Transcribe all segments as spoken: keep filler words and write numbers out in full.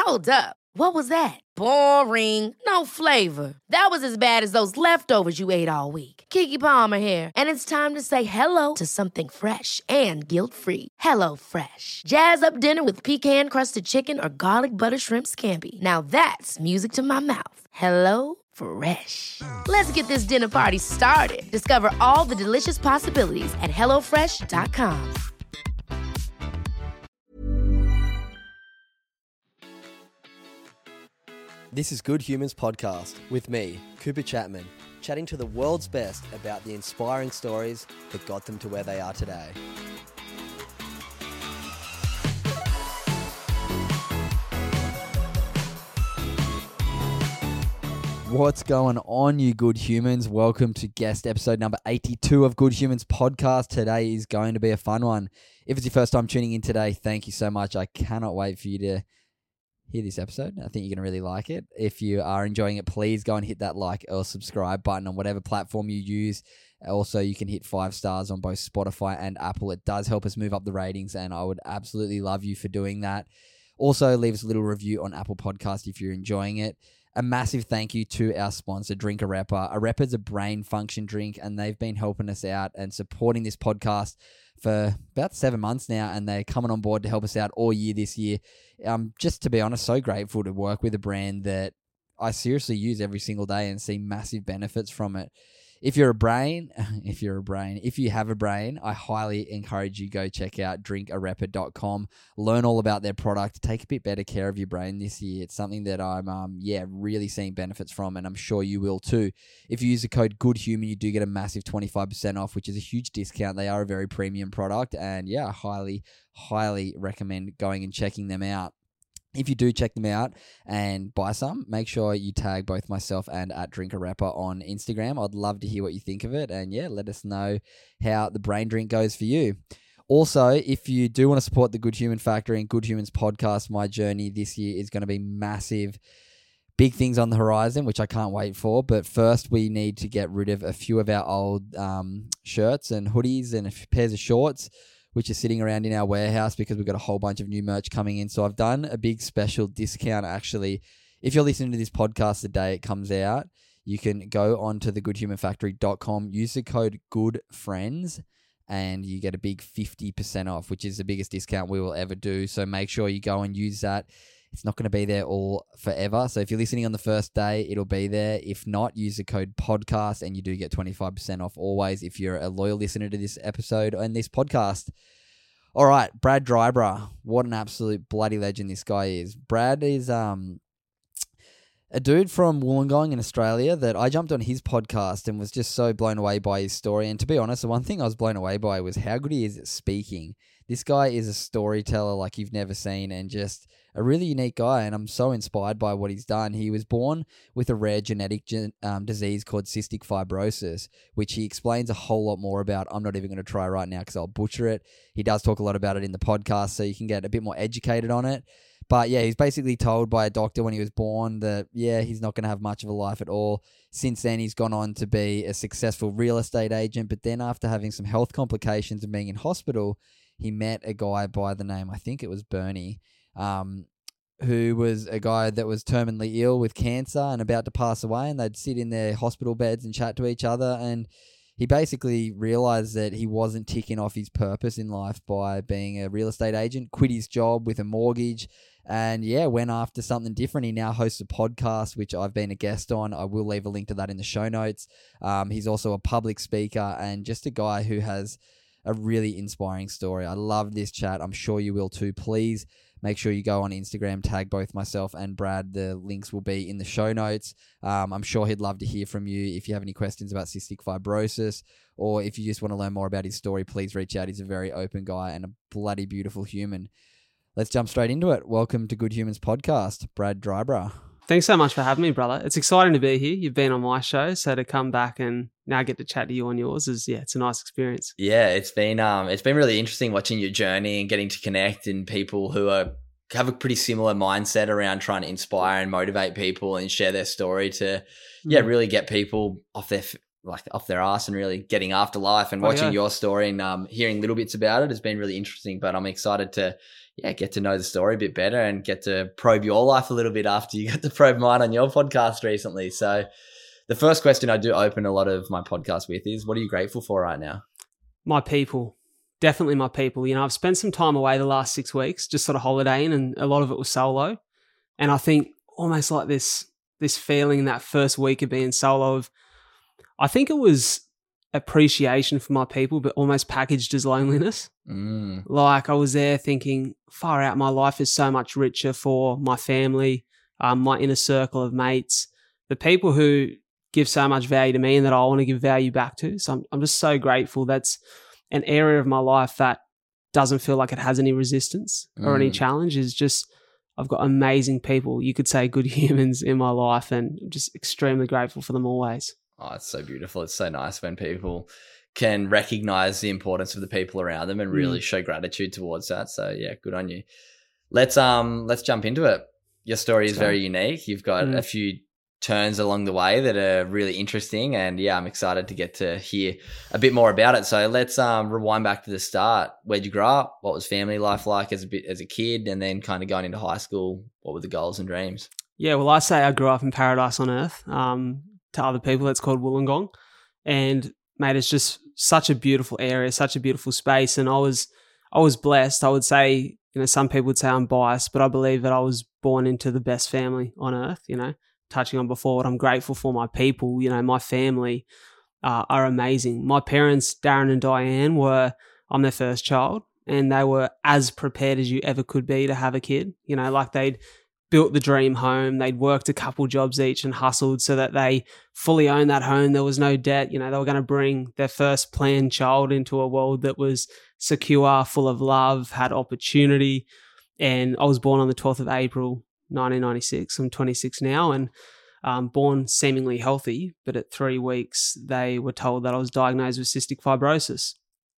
Hold up. What was that? Boring. No flavor. That was as bad as those leftovers you ate all week. Keke Palmer here, and it's time to say hello to something fresh and guilt-free. Hello Fresh. Jazz up dinner with pecan-crusted chicken or garlic butter shrimp scampi. Now that's music to my mouth. Hello Fresh. Let's get this dinner party started. Discover all the delicious possibilities at hello fresh dot com. This is Good Humans Podcast with me, Cooper Chapman, chatting to the world's best about the inspiring stories that got them to where they are today. What's going on, you good humans? Welcome to guest episode number eighty-two of Good Humans Podcast. Today is going to be a fun one. If it's your first time tuning in today, thank you so much. I cannot wait for you to hear this episode. I think you're going to really like it. If you are enjoying it, please go and hit that like or subscribe button on whatever platform you use. Also, you can hit five stars on both Spotify and Apple. It does help us move up the ratings, and I would absolutely love you for doing that. Also, leave us a little review on Apple Podcast if you're enjoying it. A massive thank you to our sponsor, Drink Arepa. Arepa is a brain function drink, and they've been helping us out and supporting this podcast for about seven months now, and they're coming on board to help us out all year this year. Um, just to be honest, so grateful to work with a brand that I seriously use every single day and see massive benefits from it. If you're a brain, if you're a brain, if you have a brain, I highly encourage you go check out drink arepa dot com. Learn all about their product. Take a bit better care of your brain this year. It's something that I'm, um, yeah, really seeing benefits from, and I'm sure you will too. If you use the code GOODHUMAN, you do get a massive twenty-five percent off, which is a huge discount. They are a very premium product, and yeah, I highly, highly recommend going and checking them out. If you do check them out and buy some, make sure you tag both myself and at Drink Arepa on Instagram. I'd love to hear what you think of it. And yeah, let us know how the brain drink goes for you. Also, if you do want to support the Good Human Factory and Good Humans Podcast, my journey this year is going to be massive. Big things on the horizon, which I can't wait for. But first, we need to get rid of a few of our old um, shirts and hoodies and a few pairs of shorts, which is sitting around in our warehouse because we've got a whole bunch of new merch coming in. So I've done a big special discount, actually. If you're listening to this podcast the day it comes out, you can go on to the good human factory dot com, use the code GOODFRIENDS, and you get a big fifty percent off, which is the biggest discount we will ever do. So make sure you go and use that. It's not going to be there all forever. So if you're listening on the first day, it'll be there. If not, use the code podcast and you do get twenty-five percent off always if you're a loyal listener to this episode and this podcast. All right, Brad Drybrough. What an absolute bloody legend this guy is. Brad is um a dude from Wollongong in Australia that I jumped on his podcast and was just so blown away by his story. And to be honest, the one thing I was blown away by was how good he is at speaking. This guy is a storyteller like you've never seen, and just a really unique guy, and I'm so inspired by what he's done. He was born with a rare genetic gen- um, disease called cystic fibrosis, which he explains a whole lot more about. I'm not even going to try right now because I'll butcher it. He does talk a lot about it in the podcast, so you can get a bit more educated on it. But yeah, he's basically told by a doctor when he was born that, yeah, he's not going to have much of a life at all. Since then, he's gone on to be a successful real estate agent, but then after having some health complications and being in hospital, he met a guy by the name, I think it was Bernie, um, who was a guy that was terminally ill with cancer and about to pass away, and they'd sit in their hospital beds and chat to each other, and he basically realized that he wasn't ticking off his purpose in life by being a real estate agent, quit his job with a mortgage, and yeah, went after something different. He now hosts a podcast, which I've been a guest on. I will leave a link to that in the show notes. Um, he's also a public speaker and just a guy who has a really inspiring story. I love this chat. I'm sure you will too. Please make sure you go on Instagram, tag both myself and Brad. The links will be in the show notes. Um, I'm sure he'd love to hear from you. If you have any questions about cystic fibrosis, or if you just want to learn more about his story, please reach out. He's a very open guy and a bloody beautiful human. Let's jump straight into it. Welcome to Good Humans Podcast, Brad Drybrough. Thanks so much for having me, brother. It's exciting to be here. You've been on my show, so to come back and now get to chat to you on yours is, yeah, it's a nice experience. Yeah, it's been um, it's been really interesting watching your journey and getting to connect and people who are have a pretty similar mindset around trying to inspire and motivate people and share their story to, yeah, really get people off their like off their ass and really getting after life. And Oh, watching yeah. your story and um, hearing little bits about it has been really interesting. But I'm excited to yeah get to know the story a bit better and get to probe your life a little bit after you got to probe mine on your podcast recently. So the first question I do open a lot of my podcast with is, what are you grateful for right now? My people. Definitely my people. You know, I've spent some time away the last six weeks, just sort of holidaying, and a lot of it was solo. And I think almost like this this feeling that first week of being solo of, I think it was appreciation for my people, but almost packaged as loneliness. Mm. Like I was there thinking, far out, my life is so much richer for my family, um, my inner circle of mates, the people who give so much value to me and that I want to give value back to. So I'm, I'm just so grateful. That's an area of my life that doesn't feel like it has any resistance or any Mm. challenge. Is just, I've got amazing people, you could say good humans in my life, and I'm just extremely grateful for them always. Oh, it's so beautiful. It's so nice when people can recognize the importance of the people around them and really Mm. show gratitude towards that. So yeah, good on you. Let's um let's jump into it. Your story is Let's go. very unique. You've got Mm. a few turns along the way that are really interesting, and yeah, I'm excited to get to hear a bit more about it. So let's um rewind back to the start. Where'd you grow up? What was family life like as a bit as a kid, and then kind of going into high school? What were the goals and dreams? Yeah, well, I say I grew up in paradise on earth. Um, to other people, it's called Wollongong. And mate, it's just such a beautiful area, such a beautiful space. And I was, I was blessed. I would say, you know, some people would say I'm biased, but I believe that I was born into the best family on earth. You know, touching on before, what I'm grateful for, my people. You know, my family uh, are amazing. My parents, Darren and Diane, were I'm their first child, and they were as prepared as you ever could be to have a kid. You know, like they'd built the dream home. They'd worked a couple jobs each and hustled so that they fully owned that home. There was no debt. You know, they were going to bring their first planned child into a world that was secure, full of love, had opportunity. And I was born on the twelfth of April, nineteen ninety-six. I'm twenty-six now, and um, born seemingly healthy. But at three weeks, they were told that I was diagnosed with cystic fibrosis.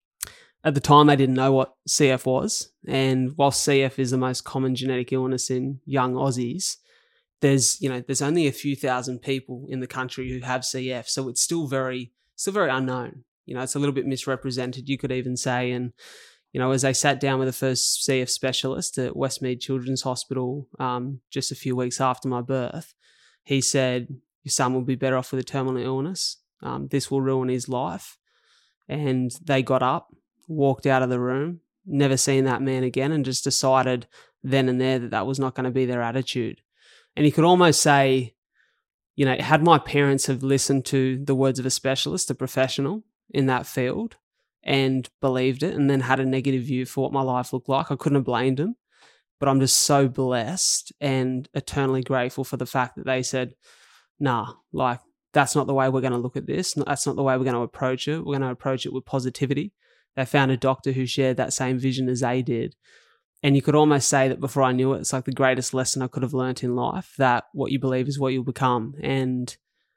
At the time, they didn't know what C F was. And while C F is the most common genetic illness in young Aussies, there's, you know, there's only a few thousand people in the country who have C F. So it's still very, still very unknown. You know, it's a little bit misrepresented, you could even say. And, you know, as I sat down with the first C F specialist at Westmead Children's Hospital um, just a few weeks after my birth, he said, your son will be better off with a terminal illness. Um, this will ruin his life. And they got up, walked out of the room, never seen that man again, and just decided then and there that that was not going to be their attitude. And you could almost say, you know, had my parents have listened to the words of a specialist, a professional in that field, and believed it, and then had a negative view for what my life looked like, I couldn't have blamed them. But I'm just so blessed and eternally grateful for the fact that they said, nah, like, that's not the way we're going to look at this. That's not the way we're going to approach it. We're going to approach it with positivity. They found a doctor who shared that same vision as they did. And you could almost say that before I knew it, it's like the greatest lesson I could have learnt in life, that what you believe is what you'll become. And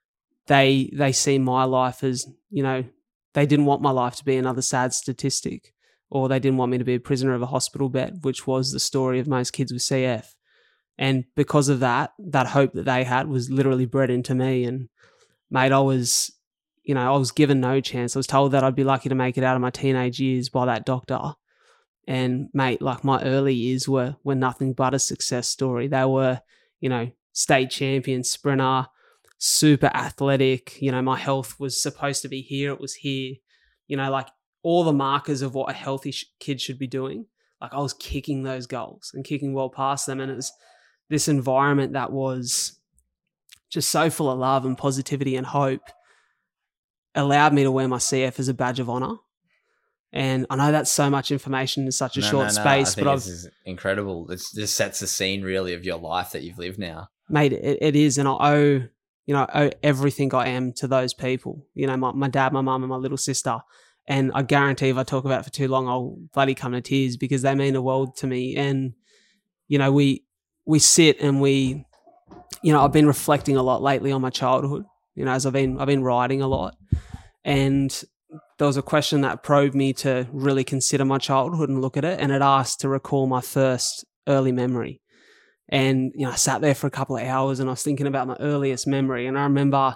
they they see my life as, you know, they didn't want my life to be another sad statistic, or they didn't want me to be a prisoner of a hospital bed, which was the story of most kids with C F. And because of that, that hope that they had was literally bred into me. And mate, I was... You know, I was given no chance. I was told that I'd be lucky to make it out of my teenage years by that doctor. And mate, like my early years were, were nothing but a success story. They were, you know, state champion sprinter, super athletic. You know, my health was supposed to be here. It was here. You know, like all the markers of what a healthy sh- kid should be doing. Like I was kicking those goals and kicking well past them. And it was this environment that was just so full of love and positivity and hope, allowed me to wear my C F as a badge of honor. And I know that's so much information in such a No, short no, no. space, I think but this I've, is incredible. It just sets the scene really of your life that you've lived now. mate, it, it is. And I owe, you know, I owe everything I am to those people. You know, my, my dad, my mum, and my little sister. And I guarantee if I talk about it for too long, I'll bloody come to tears because they mean the world to me. And, you know, we, we sit and we, you know, I've been reflecting a lot lately on my childhood, you know, as I've been, I've been writing a lot. And there was a question that probed me to really consider my childhood and look at it. And it asked to recall my first early memory. And, you know, I sat there for a couple of hours and I was thinking about my earliest memory. And I remember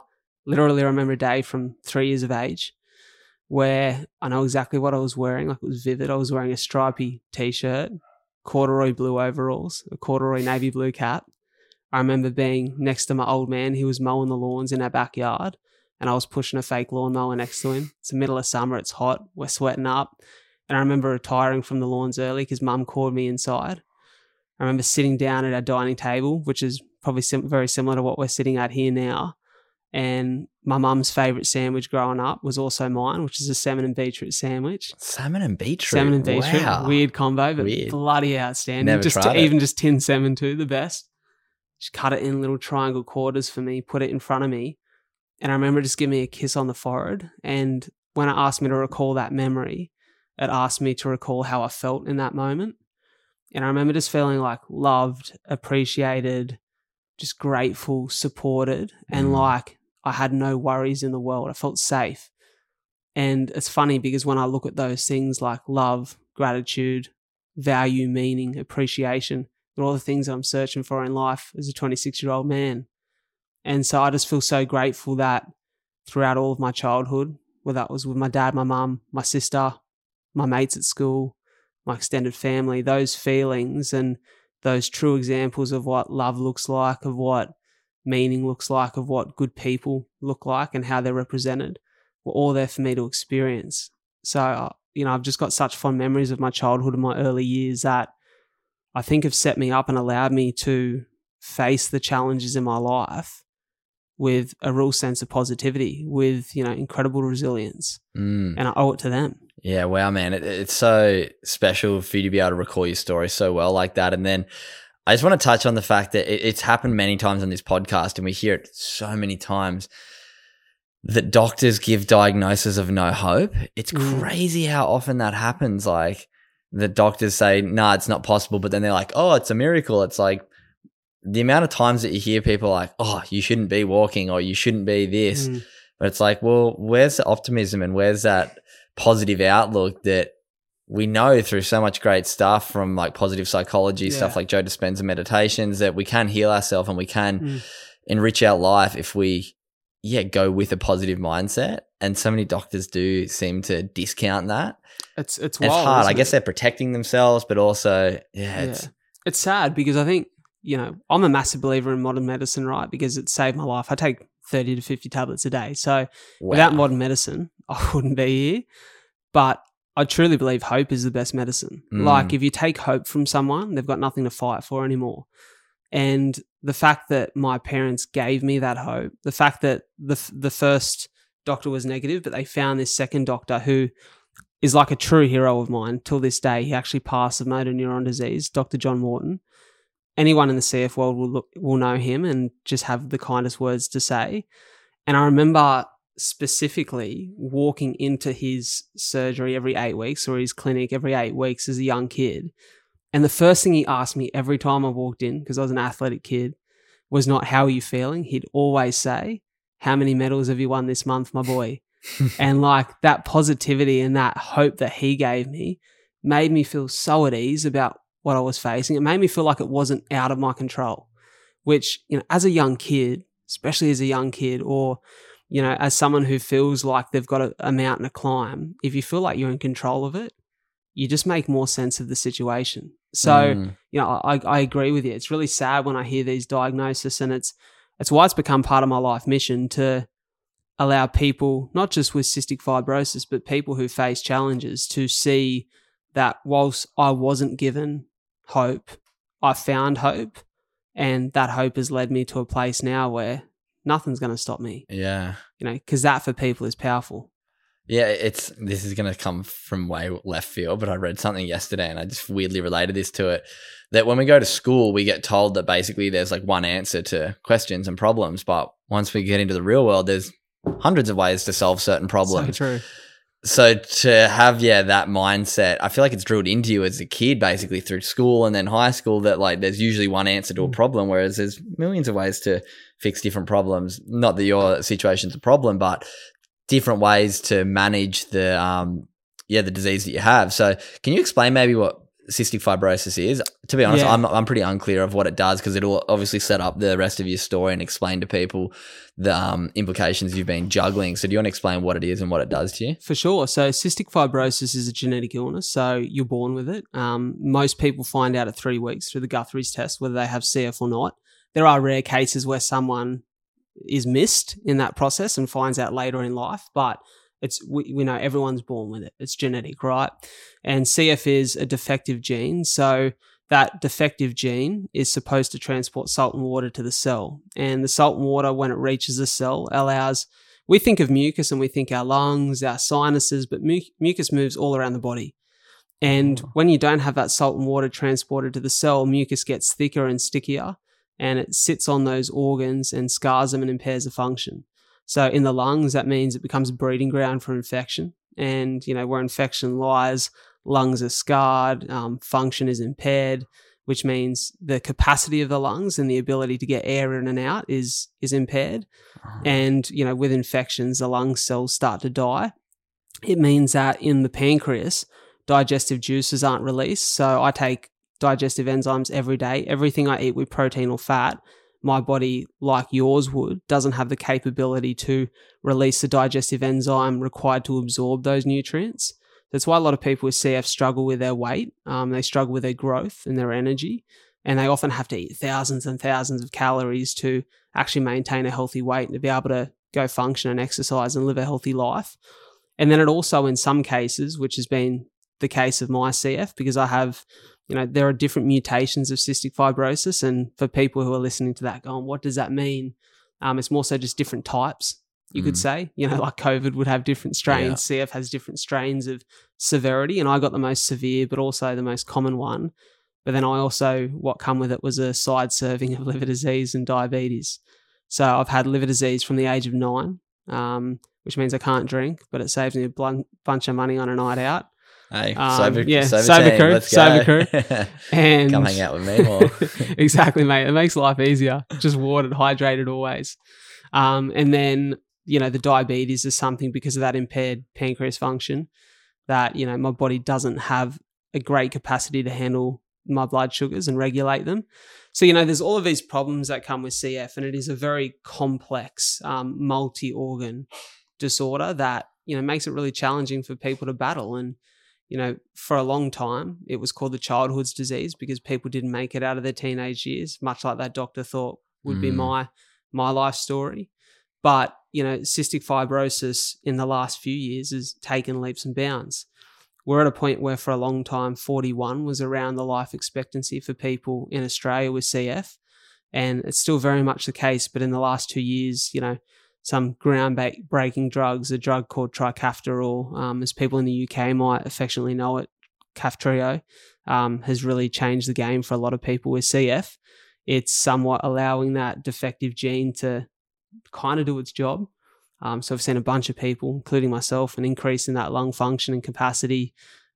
literally I remember a day from three years of age where I know exactly what I was wearing. Like, it was vivid. I was wearing a stripy t-shirt, corduroy blue overalls, a corduroy navy blue cap. I remember being next to my old man. He was mowing the lawns in our backyard, and I was pushing a fake lawnmower next to him. It's the middle of summer. It's hot. We're sweating up. And I remember retiring from the lawns early because Mum called me inside. I remember sitting down at our dining table, which is probably sim- very similar to what we're sitting at here now. And my mum's favourite sandwich growing up was also mine, which is a salmon and beetroot sandwich. Salmon and beetroot? Salmon and beetroot. Wow. Weird combo, but Weird. bloody outstanding. Never just tried to, it. Even just tin salmon too, the best. Just cut it in little triangle quarters for me, put it in front of me. And I remember just giving me a kiss on the forehead. And when it asked me to recall that memory, it asked me to recall how I felt in that moment. And I remember just feeling like loved, appreciated, just grateful, supported, and Mm. like I had no worries in the world. I felt safe. And it's funny because when I look at those things like love, gratitude, value, meaning, appreciation, they're all the things that I'm searching for in life as a twenty-six-year-old man. And so I just feel so grateful that throughout all of my childhood, whether that was with my dad, my mum, my sister, my mates at school, my extended family, those feelings and those true examples of what love looks like, of what meaning looks like, of what good people look like and how they're represented were all there for me to experience. So, uh, you know, I've just got such fond memories of my childhood and my early years that I think have set me up and allowed me to face the challenges in my life with a real sense of positivity, with, you know, incredible resilience. Mm. And I owe it to them. Yeah, wow, man. It, it's so special for you to be able to recall your story so well like that. And then I just want to touch on the fact that it, it's happened many times on this podcast, and we hear it so many times, that doctors give diagnosis of no hope. It's Mm. crazy how often that happens. Like, the doctors say, nah, it's not possible. But then they're like, oh, it's a miracle. It's like the amount of times that you hear people like, oh, you shouldn't be walking or you shouldn't be this. Mm. But it's like, well, where's the optimism and where's that positive outlook that we know through so much great stuff from like positive psychology, Yeah. stuff like Joe Dispenza meditations, that we can heal ourselves and we can Mm. enrich our life if we, yeah, go with a positive mindset. And so many doctors do seem to discount that. It's it's And wild, it's hard. isn't I guess it? they're protecting themselves, but also, yeah, it's Yeah. It's sad because I think, you know, I'm a massive believer in modern medicine, right? Because it saved my life. I take thirty to fifty tablets a day. So wow. without modern medicine, I wouldn't be here. But I truly believe hope is the best medicine. Mm. Like, if you take hope from someone, they've got nothing to fight for anymore. And the fact that my parents gave me that hope, the fact that the the first doctor was negative, but they found this second doctor who is like a true hero of mine till this day. He actually passed of motor neuron disease, Doctor John Morton. Anyone in the C F world will look, will know him and just have the kindest words to say. And I remember specifically walking into his surgery every eight weeks or his clinic every eight weeks as a young kid. And the first thing he asked me every time I walked in, because I was an athletic kid, was not, how are you feeling? He'd always say, how many medals have you won this month, my boy? And like that positivity and that hope that he gave me made me feel so at ease about what I was facing. It made me feel like it wasn't out of my control, which, you know, as a young kid, especially as a young kid, or, you know, as someone who feels like they've got a, a mountain to climb, if you feel like you're in control of it, you just make more sense of the situation. So, Mm. you know, I, I agree with you. It's really sad when I hear these diagnoses, and it's, it's why it's become part of my life mission to allow people, not just with cystic fibrosis, but people who face challenges, to see that whilst I wasn't given hope, I found hope, and that hope has led me to a place now where nothing's going to stop me, Yeah. you know, because that for people is powerful. Yeah, it's this is going to come from way left field, but I read something yesterday and I just weirdly related this to it, that when we go to school, we get told that basically there's like one answer to questions and problems, but once we get into the real world, there's hundreds of ways to solve certain problems. So true. So to have, yeah, that mindset, I feel like it's drilled into you as a kid, basically through school and then high school, that like there's usually one answer to a problem, whereas there's millions of ways to fix different problems. Not that your situation's a problem, but different ways to manage the, um, yeah, the disease that you have. So can you explain maybe what cystic fibrosis is. To be honest, Yeah. I'm I'm pretty unclear of what it does because it'll obviously set up the rest of your story and explain to people the um, implications you've been juggling. So do you want to explain what it is and what it does to you? For sure. So cystic fibrosis is a genetic illness, so you're born with it. Um, most people find out at three weeks through the Guthrie's test whether they have C F or not. There are rare cases where someone is missed in that process and finds out later in life, but it's we, we know everyone's born with it. It's genetic, right? And C F is a defective gene, so that defective gene is supposed to transport salt and water to the cell. And the salt and water, when it reaches the cell, allows, we think of mucus and we think our lungs, our sinuses, but mu- mucus moves all around the body. And when you don't have that salt and water transported to the cell, mucus gets thicker and stickier, and it sits on those organs and scars them and impairs the function. So in the lungs, that means it becomes a breeding ground for infection. And, you know, where infection lies, lungs are scarred, um, function is impaired, which means the capacity of the lungs and the ability to get air in and out is is impaired. Uh-huh. And, you know, with infections, the lung cells start to die. It means that in the pancreas, digestive juices aren't released. So I take digestive enzymes every day. Everything I eat with protein or fat, my body, like yours would, doesn't have the capability to release the digestive enzyme required to absorb those nutrients. That's why a lot of people with C F struggle with their weight. Um, they struggle with their growth and their energy, and they often have to eat thousands and thousands of calories to actually maintain a healthy weight and to be able to go function and exercise and live a healthy life. And then it also, in some cases, which has been the case of my C F, because I have, you know, there are different mutations of cystic fibrosis. And for people who are listening to that going, what does that mean? Um, it's more so just different types, you mm. could say. You know, like COVID would have different strains. Yeah. C F has different strains of severity. And I got the most severe, but also the most common one. But then I also, what come with it was a side serving of liver disease and diabetes. So I've had liver disease from the age of nine, um, which means I can't drink, but it saves me a blunt bunch of money on a night out. Hey, um, sober, yeah, sober, sober team, crew, let's sober go. crew. And come hang out with me more. Exactly, mate. It makes life easier. Just watered, hydrated always. Um, and then, you know, the diabetes is something because of that impaired pancreas function that, you know, my body doesn't have a great capacity to handle my blood sugars and regulate them. So, you know, there's all of these problems that come with C F, and it is a very complex, um, multi-organ disorder that, you know, makes it really challenging for people to battle. And, you know, for a long time, it was called the childhood's disease because people didn't make it out of their teenage years, much like that doctor thought would mm. be my my life story. But, you know, cystic fibrosis in the last few years has taken leaps and bounds. We're at a point where for a long time, forty-one was around the life expectancy for people in Australia with C F. And it's still very much the case. But in the last two years, you know, some groundbreaking drugs, a drug called Trikafta, um, as people in the U K might affectionately know it, Kaftrio, um, has really changed the game for a lot of people with C F. It's somewhat allowing that defective gene to kind of do its job. Um, so I've seen a bunch of people, including myself, an increase in that lung function and capacity,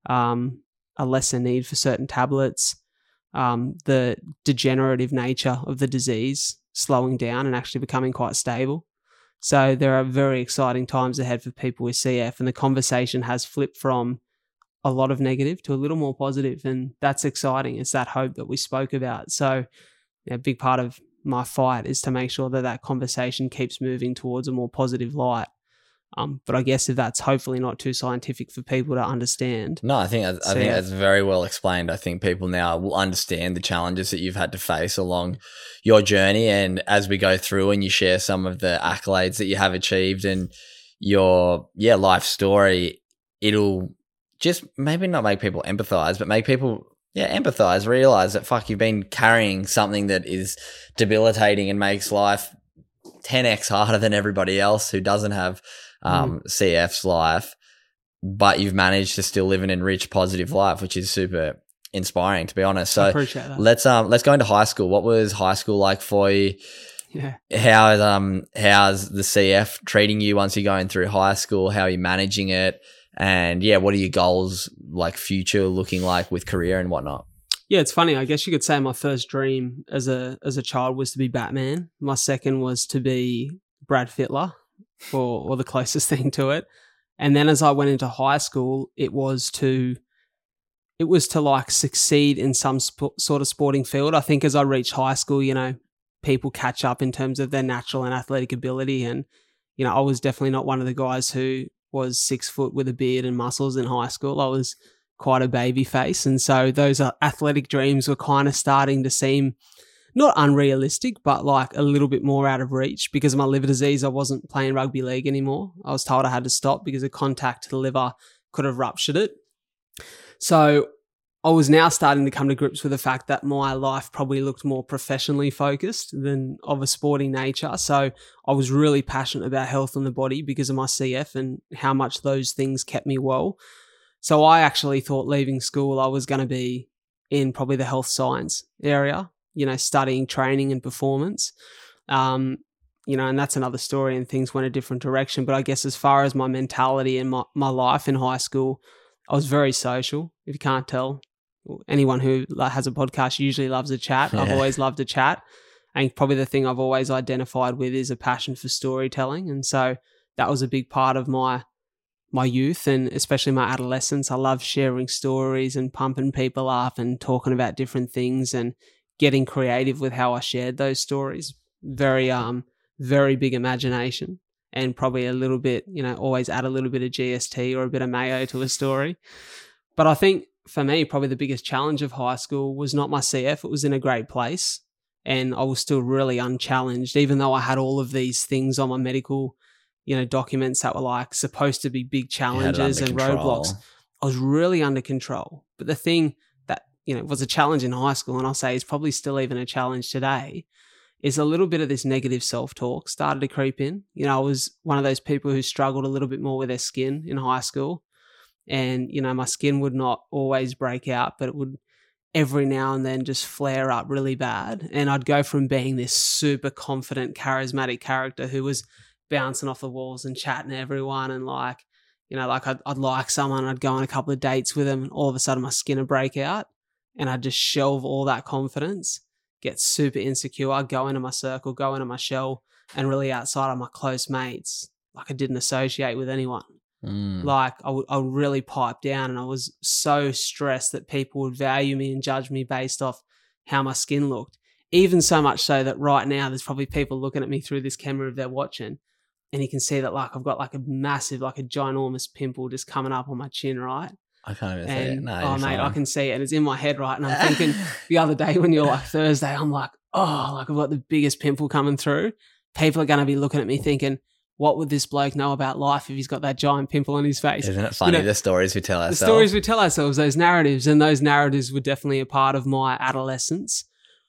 um, a lesser need for certain tablets, um, the degenerative nature of the disease slowing down and actually becoming quite stable. So there are very exciting times ahead for people with C F, and the conversation has flipped from a lot of negative to a little more positive, and that's exciting. It's that hope that we spoke about. So you know, a big part of my fight is to make sure that that conversation keeps moving towards a more positive light. Um, but I guess if that's hopefully not too scientific for people to understand. No, I think I, I think that's very well explained. I think people now will understand the challenges that you've had to face along your journey, and as we go through and you share some of the accolades that you have achieved and your yeah life story, it'll just maybe not make people empathize, but make people yeah empathize, realize that fuck, you've been carrying something that is debilitating and makes life ten x harder than everybody else who doesn't have um, mm. C F's life, but you've managed to still live an enriched, positive life, which is super inspiring, to be honest. So I appreciate that. let's um let's go into high school. What was high school like for you? Yeah. How um how's the C F treating you once you're going through high school? How are you managing it? And yeah, what are your goals like future looking like with career and whatnot? Yeah, it's funny. I guess you could say my first dream as a as a child was to be Batman. My second was to be Brad Fittler, or or the closest thing to it. And then as I went into high school, it was to it was to like succeed in some sp- sort of sporting field. I think as I reached high school, you know, people catch up in terms of their natural and athletic ability. And, you know, I was definitely not one of the guys who was six foot with a beard and muscles in high school. I was quite a baby face. And so those uh, athletic dreams were kind of starting to seem not unrealistic, but like a little bit more out of reach. Because of my liver disease, I wasn't playing rugby league anymore. I was told I had to stop because a contact to the liver could have ruptured it. So I was now starting to come to grips with the fact that my life probably looked more professionally focused than of a sporting nature. So I was really passionate about health and the body because of my C F and how much those things kept me well. So I actually thought leaving school, I was going to be in probably the health science area, you know, studying training and performance. Um, you know, and that's another story and things went a different direction. But I guess as far as my mentality and my, my life in high school, I was very social, if you can't tell. Anyone who has a podcast usually loves a chat. Yeah. I've always loved a chat. And probably the thing I've always identified with is a passion for storytelling. And so that was a big part of my my youth and especially my adolescence. I love sharing stories and pumping people up and talking about different things and getting creative with how I shared those stories. Very, um, very big imagination and probably a little bit, you know, always add a little bit of G S T or a bit of mayo to a story. But I think for me, probably the biggest challenge of high school was not my C F. It was in a great place and I was still really unchallenged, even though I had all of these things on my medical, you know, documents that were like supposed to be big challenges and control. Roadblocks. I was really under control. But the thing that, you know, was a challenge in high school, and I'll say is probably still even a challenge today, is a little bit of this negative self-talk started to creep in. You know, I was one of those people who struggled a little bit more with their skin in high school. And, you know, my skin would not always break out, but it would every now and then just flare up really bad. And I'd go from being this super confident, charismatic character who was bouncing off the walls and chatting to everyone and like, you know, like I'd, I'd like someone, I'd go on a couple of dates with them and all of a sudden my skin would break out and I'd just shelve all that confidence, get super insecure, I'd go into my circle, go into my shell and really outside of my close mates, like I didn't associate with anyone. Mm. Like I would, I would really pipe down and I was so stressed that people would value me and judge me based off how my skin looked. Even so much so that right now there's probably people looking at me through this camera if they're watching and you can see that like I've got like a massive, like a ginormous pimple just coming up on my chin, right? I can't even and, see it. No, oh, mate, fine. I can see it and it's in my head, right? And I'm thinking the other day when you're like Thursday, I'm like, oh, like I've got the biggest pimple coming through. People are going to be looking at me thinking, what would this bloke know about life if he's got that giant pimple on his face? Isn't it funny, you know, the stories we tell ourselves? The stories we tell ourselves, those narratives, and those narratives were definitely a part of my adolescence.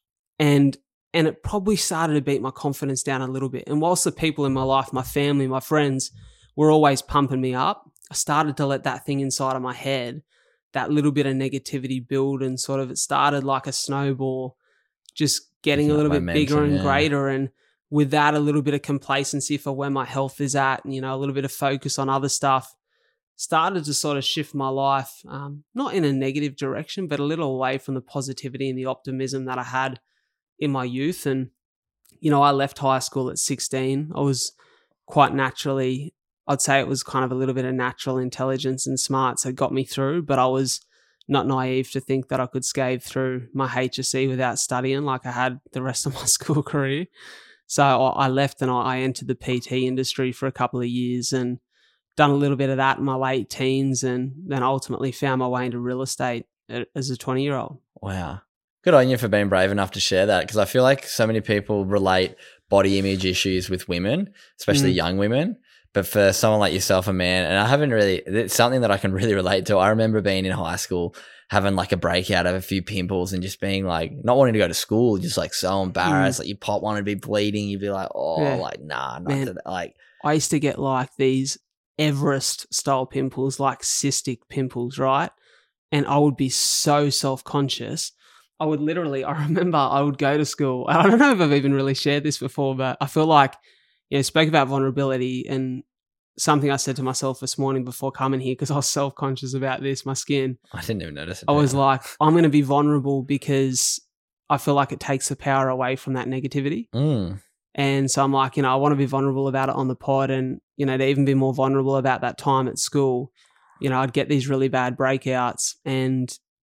And and it probably started to beat my confidence down a little bit. And whilst the people in my life, my family, my friends, were always pumping me up, I started to let that thing inside of my head, that little bit of negativity build and sort of it started like a snowball, just getting a little bit bigger and yeah. greater. And with that, a little bit of complacency for where my health is at and, you know, a little bit of focus on other stuff started to sort of shift my life, um, not in a negative direction, but a little away from the positivity and the optimism that I had in my youth. And, you know, I left high school at sixteen. I was quite naturally, I'd say it was kind of a little bit of natural intelligence and smarts that got me through, but I was not naive to think that I could scathe through my H S C without studying like I had the rest of my school career. So I left and I entered the P T industry for a couple of years and done a little bit of that in my late teens and then ultimately found my way into real estate as a twenty-year-old. Wow. Good on you for being brave enough to share that because I feel like so many people relate body image issues with women, especially mm. young women. But for someone like yourself, a man, and I haven't really, it's something that I can really relate to. I remember being in high school, having like a breakout of a few pimples and just being like, not wanting to go to school, just like so embarrassed. Mm. Like you pop one and be bleeding. You'd be like, oh, yeah. like, nah, not Man, to, like. I used to get like these Everest style pimples, like cystic pimples, right? And I would be so self-conscious. I would literally, I remember I would go to school. I don't know if I've even really shared this before, but I feel like, you know, spoke about vulnerability and something I said to myself this morning before coming here because I was self-conscious about this, my skin. I didn't even notice it. I was like, I'm going to be vulnerable because I feel like it takes the power away from that negativity. Mm. And so I'm like, you know, I want to be vulnerable about it on the pod and, you know, to even be more vulnerable about that time at school. You know, I'd get these really bad breakouts and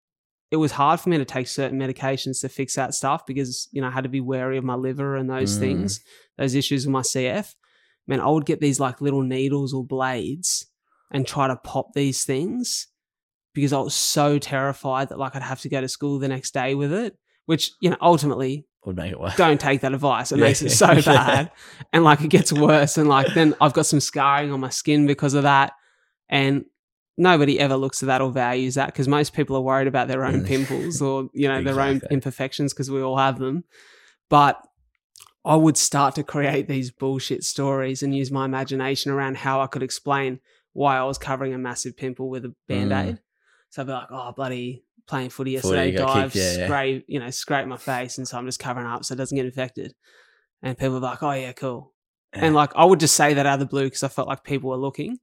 it was hard for me to take certain medications to fix that stuff because, you know, I had to be wary of my liver and those Mm. things, those issues with my C F. Man, I would get these like little needles or blades and try to pop these things because I was so terrified that like I'd have to go to school the next day with it, which, you know, ultimately Would make it worse. don't take that advice. It Yeah. makes it so bad. And like it gets worse. And like then I've got some scarring on my skin because of that. And nobody ever looks at that or values that because most people are worried about their own pimples or, you know, their own Exactly. imperfections because we all have them. But I would start to create these bullshit stories and use my imagination around how I could explain why I was covering a massive pimple with a Band-Aid. Mm. So I'd be like, oh, bloody playing footy Footy, yesterday, got dive, kicked, yeah, yeah. scrape, you know, scrape my face. And so I'm just covering up so it doesn't get infected. And people are like, oh, yeah, cool. And like, I would just say that out of the blue because I felt like people were looking.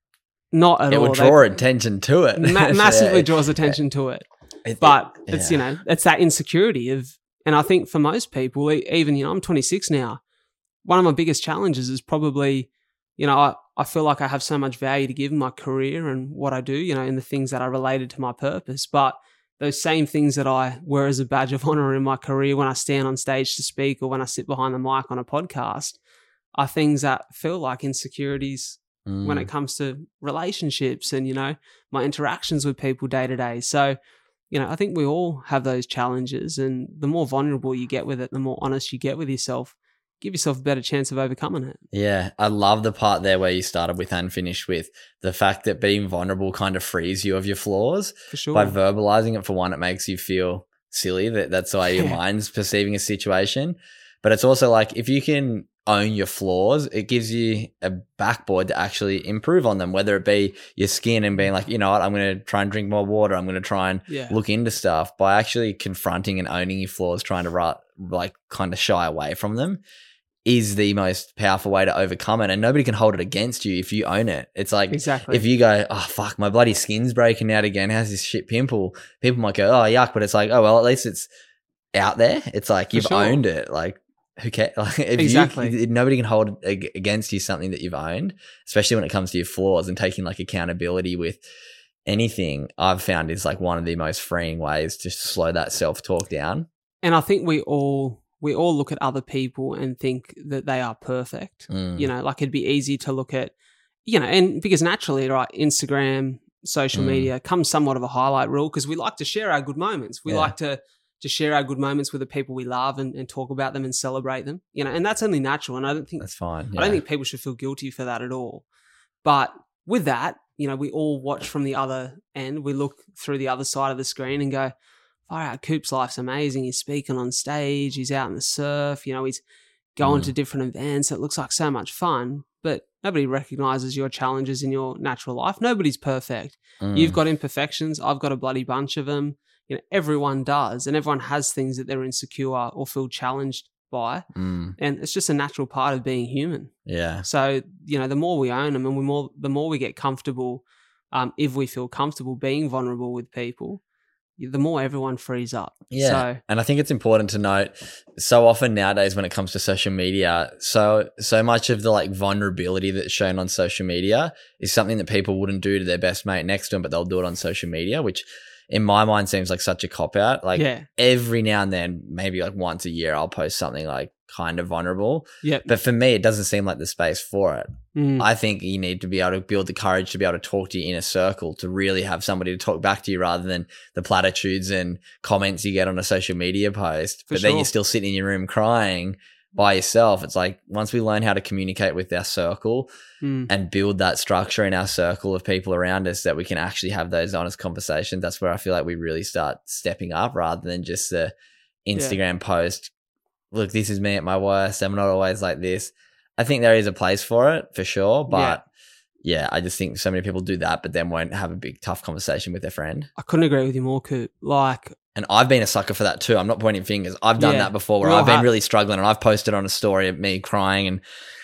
Not at It all. would They- draw attention to it. ma- So, massively yeah, draws attention to it. it- But it- it's, yeah. you know, it's that insecurity of, and I think for most people, e- even, you know, I'm twenty-six now. One of my biggest challenges is probably, you know, I, I feel like I have so much value to give in my career and what I do, you know, in the things that are related to my purpose. But those same things that I wear as a badge of honor in my career when I stand on stage to speak or when I sit behind the mic on a podcast are things that feel like insecurities Mm. when it comes to relationships and, you know, my interactions with people day to day. So, you know, I think we all have those challenges, and the more vulnerable you get with it, the more honest you get with yourself, give yourself a better chance of overcoming it. Yeah, I love the part there where you started with and finished with the fact that being vulnerable kind of frees you of your flaws. For sure. By verbalizing it, for one, it makes you feel silly that that's the way your Yeah. mind's perceiving a situation. But it's also like if you can own your flaws, it gives you a backboard to actually improve on them, whether it be your skin and being like, you know what, I'm going to try and drink more water. I'm going to try and Yeah. look into stuff. By actually confronting and owning your flaws, trying to ri- like kind of shy away from them is the most powerful way to overcome it. And nobody can hold it against you if you own it. It's like, Exactly. if you go, oh, fuck, my bloody skin's breaking out again. How's this shit pimple? People might go, oh, yuck. But it's like, oh, well, at least it's out there. It's like For you've sure. owned it. Like, who cares? Like, if Exactly. You, nobody can hold ag- against you something that you've owned, especially when it comes to your flaws, and taking like accountability with anything I've found is like one of the most freeing ways to slow that self-talk down. And I think we all we all look at other people and think that they are perfect. Mm. You know, like it'd be easy to look at, you know, and because naturally, right, Instagram, social Mm. media comes somewhat of a highlight reel because we like to share our good moments. We Yeah. like to to share our good moments with the people we love and, and talk about them and celebrate them. You know, and that's only natural. And I don't think That's fine. I Yeah. don't think people should feel guilty for that at all. But with that, you know, we all watch from the other end. We look through the other side of the screen and go, far out, Coop's life's amazing. He's speaking on stage. He's out in the surf. You know, he's going Mm. to different events. It looks like so much fun. But nobody recognizes your challenges in your natural life. Nobody's perfect. Mm. You've got imperfections. I've got a bloody bunch of them. You know, everyone does. And everyone has things that they're insecure or feel challenged by. Mm. And it's just a natural part of being human. Yeah. So, you know, the more we own them and we more, the more we get comfortable, um, if we feel comfortable being vulnerable with people, the more everyone frees up. Yeah. So, And I think it's important to note, so often nowadays when it comes to social media, so so much of the like vulnerability that's shown on social media is something that people wouldn't do to their best mate next to them, but they'll do it on social media, which in my mind seems like such a cop out. Like yeah. every now and then, maybe like once a year, I'll post something like kind of vulnerable. Yep. But for me, it doesn't seem like the space for it. Mm. I think you need to be able to build the courage to be able to talk to your inner circle, to really have somebody to talk back to you rather than the platitudes and comments you get on a social media post. For but then sure. you're still sitting in your room crying by yourself. It's like once we learn how to communicate with our circle Mm. and build that structure in our circle of people around us that we can actually have those honest conversations, that's where I feel like we really start stepping up rather than just the Instagram post. Look, this is me at my worst. I'm not always like this. I think there is a place for it for sure. But yeah, I just think so many people do that, but then won't have a big, tough conversation with their friend. I couldn't agree with you more, Coop. Like, And I've been a sucker for that too. I'm not pointing fingers. I've done Yeah, that before where we all I've been have. really struggling and I've posted on a story of me crying, and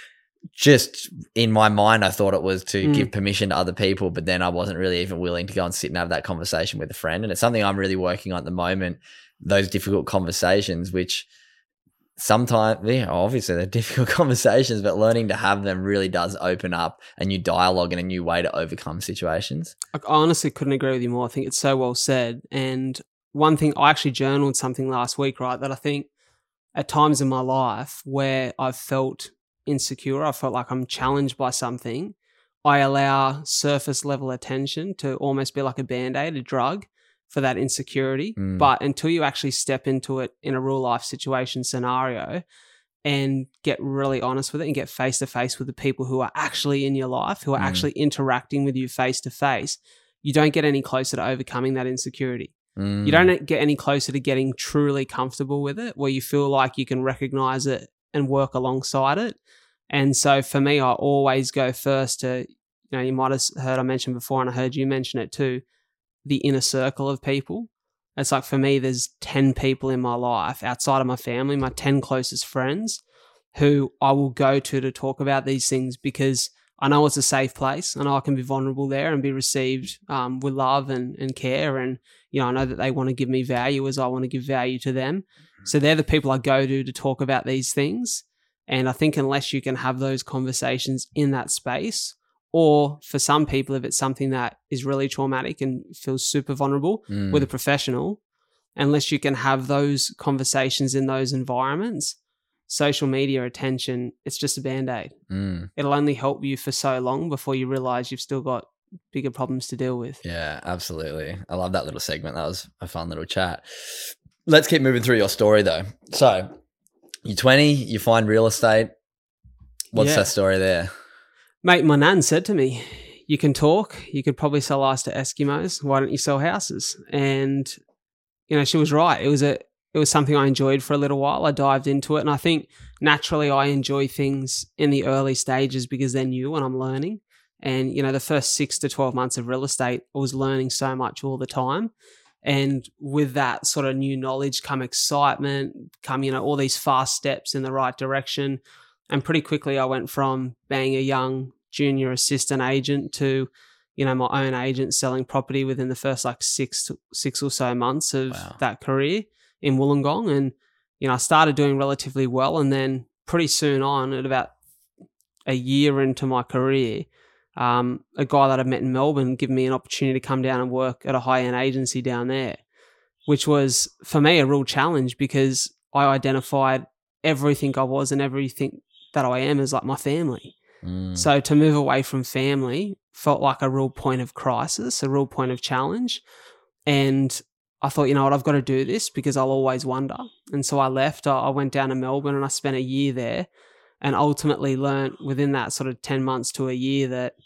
just in my mind, I thought it was to Mm. give permission to other people, but then I wasn't really even willing to go and sit and have that conversation with a friend. And it's something I'm really working on at the moment, those difficult conversations, which sometimes, yeah, obviously they're difficult conversations, but learning to have them really does open up a new dialogue and a new way to overcome situations. I honestly couldn't agree with you more. I think it's so well said. And one thing, I actually journaled something last week, right, that I think at times in my life where I've felt insecure, I felt like I'm challenged by something, I allow surface level attention to almost be like a Band-Aid, a drug for that insecurity. Mm. But until you actually step into it in a real life situation scenario and get really honest with it and get face to face with the people who are actually in your life, who are Mm. actually interacting with you face to face, you don't get any closer to overcoming that insecurity. Mm. You don't get any closer to getting truly comfortable with it, where you feel like you can recognize it and work alongside it. And so for me, I always go first to, you know, you might have heard I mentioned before, and I heard you mention it too, the inner circle of people. It's like for me, there's ten people in my life outside of my family, my ten closest friends, who I will go to to talk about these things because I know it's a safe place. I know I can be vulnerable there and be received um, with love and, and care. And, you know, I know that they want to give me value as I want to give value to them. So they're the people I go to to talk about these things. And I think unless you can have those conversations in that space, or for some people, if it's something that is really traumatic and feels super vulnerable Mm. with a professional, unless you can have those conversations in those environments, social media attention, it's just a Band-Aid. Mm. It'll only help you for so long before you realize you've still got bigger problems to deal with. Yeah, absolutely. I love that little segment. That was a fun little chat. Let's keep moving through your story though. So you're twenty, you find real estate. What's Yeah. that story there? Mate, my nan said to me, you can talk, you could probably sell ice to Eskimos. Why don't you sell houses? And, you know, she was right. It was a, it was something I enjoyed for a little while. I dived into it. And I think naturally I enjoy things in the early stages because they're new and I'm learning. And, you know, the first six to twelve months of real estate, I was learning so much all the time. And with that sort of new knowledge come excitement, come, you know, all these fast steps in the right direction. And pretty quickly I went from being a young junior assistant agent to, you know, my own agent selling property within the first like six, six or so months of Wow. that career in Wollongong. And, you know, I started doing relatively well. And then pretty soon on, at about a year into my career, um, a guy that I met in Melbourne gave me an opportunity to come down and work at a high-end agency down there, which was for me a real challenge because I identified everything I was and everything that I am as like my family. Mm. So to move away from family felt like a real point of crisis, a real point of challenge. And I thought, you know what, I've got to do this because I'll always wonder. And so I left, I went down to Melbourne and I spent a year there and ultimately learned within that sort of ten months to a year that,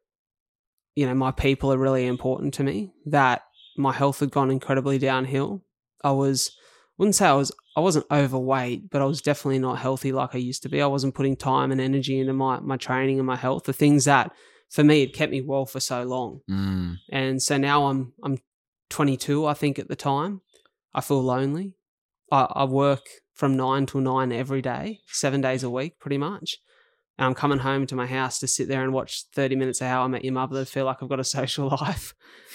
you know, my people are really important to me, that my health had gone incredibly downhill. I was, wouldn't say I was, I wasn't overweight, but I was definitely not healthy like I used to be. I wasn't putting time and energy into my, my training and my health, the things that for me had kept me well for so long. Mm. And so now I'm, I'm twenty-two, I think at the time. I feel lonely. I, I work from nine till nine every day, seven days a week, pretty much. And I'm coming home to my house to sit there and watch thirty minutes of How I Met Your Mother to feel like I've got a social life.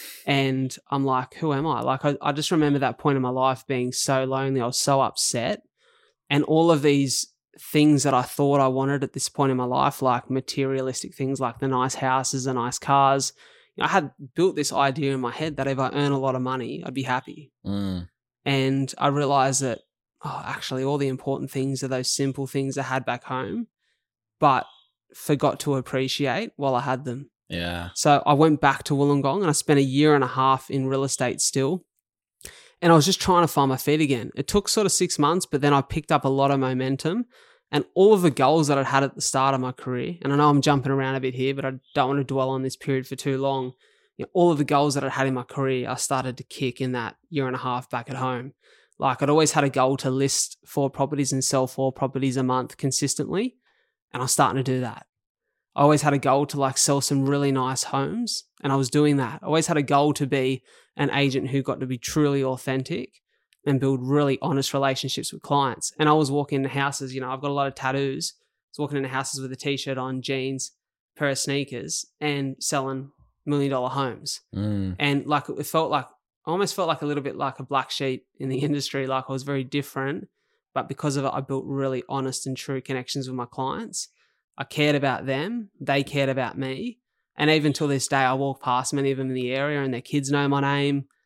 And I'm like, who am I? Like, I, I just remember that point in my life being so lonely. I was so upset. And all of these things that I thought I wanted at this point in my life, like materialistic things like the nice houses, the nice cars, you know, I had built this idea in my head that if I earn a lot of money, I'd be happy. Mm. And I realized that, oh, actually, all the important things are those simple things I had back home, but forgot to appreciate while I had them. Yeah. So I went back to Wollongong and I spent a year and a half in real estate still. And I was just trying to find my feet again. It took sort of six months, but then I picked up a lot of momentum and all of the goals that I'd had at the start of my career. And I know I'm jumping around a bit here, but I don't want to dwell on this period for too long. You know, all of the goals that I'd had in my career, I started to kick in that year and a half back at home. Like I'd always had a goal to list four properties and sell four properties a month consistently. And I was starting to do that. I always had a goal to like sell some really nice homes. And I was doing that. I always had a goal to be an agent who got to be truly authentic and build really honest relationships with clients. And I was walking into houses, you know, I've got a lot of tattoos. I was walking into houses with a t-shirt on, jeans, pair of sneakers and selling million dollar homes. Mm. And like, it felt like, I almost felt like a little bit like a black sheep in the industry. Like I was very different, but because of it, I built really honest and true connections with my clients. I cared about them. They cared about me. And even till this day, I walk past many of them in the area and their kids know my name.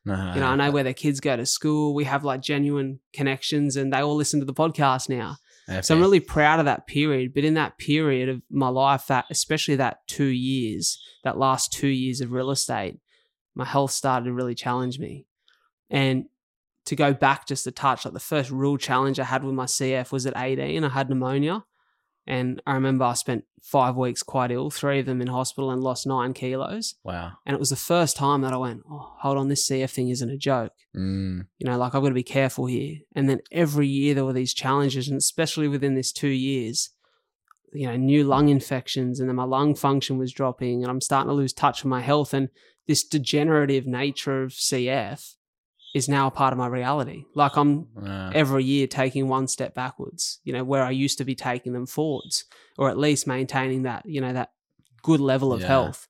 No, You know, I know where their kids go to school. We have like genuine connections and they all listen to the podcast now. Okay. So I'm really proud of that period. But in that period of my life, that especially that two years, that last two years of real estate, my health started to really challenge me. And to go back just a touch, like the first real challenge I had with my C F was at eighteen. I had pneumonia. And I remember I spent five weeks quite ill, three of them in hospital, and lost nine kilos. Wow. And it was the first time that I went, oh, hold on, this C F thing isn't a joke. Mm. You know, like I've got to be careful here. And then every year there were these challenges, and especially within this two years, you know, new lung infections, and then my lung function was dropping, and I'm starting to lose touch with my health. And this degenerative nature of C F is now a part of my reality. Like I'm Wow. every year taking one step backwards, you know, where I used to be taking them forwards, or at least maintaining that, you know, that good level of Yeah. health.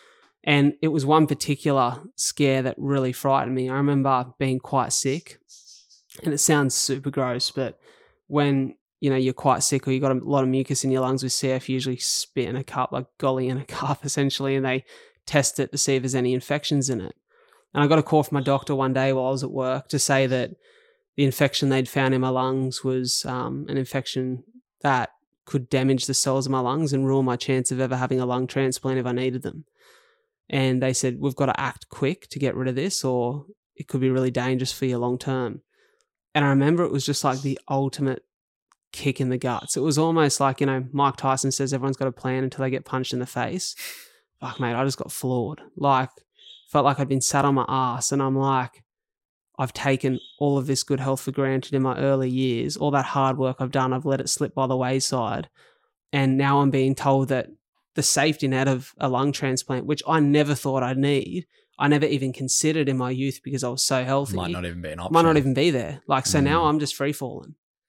And it was one particular scare that really frightened me. I remember being quite sick, and it sounds super gross, but when, you know, you're quite sick or you got a lot of mucus in your lungs with C F, you usually spit in a cup, like golly in a cup essentially, and they test it to see if there's any infections in it. And I got a call from my doctor one day while I was at work to say that the infection they'd found in my lungs was um, an infection that could damage the cells of my lungs and ruin my chance of ever having a lung transplant if I needed them. And they said, we've got to act quick to get rid of this, or it could be really dangerous for you long term. And I remember it was just like the ultimate kick in the guts. It was almost like, you know, Mike Tyson says everyone's got a plan until they get punched in the face. Fuck, mate, I just got floored. Like, felt like I'd been sat on my ass, and I'm like, I've taken all of this good health for granted in my early years. All that hard work I've done, I've let it slip by the wayside. And now I'm being told that the safety net of a lung transplant, which I never thought I'd need, I never even considered in my youth because I was so healthy. Might not even be an option. Might not even be there. Like, so Mm. now I'm just free falling.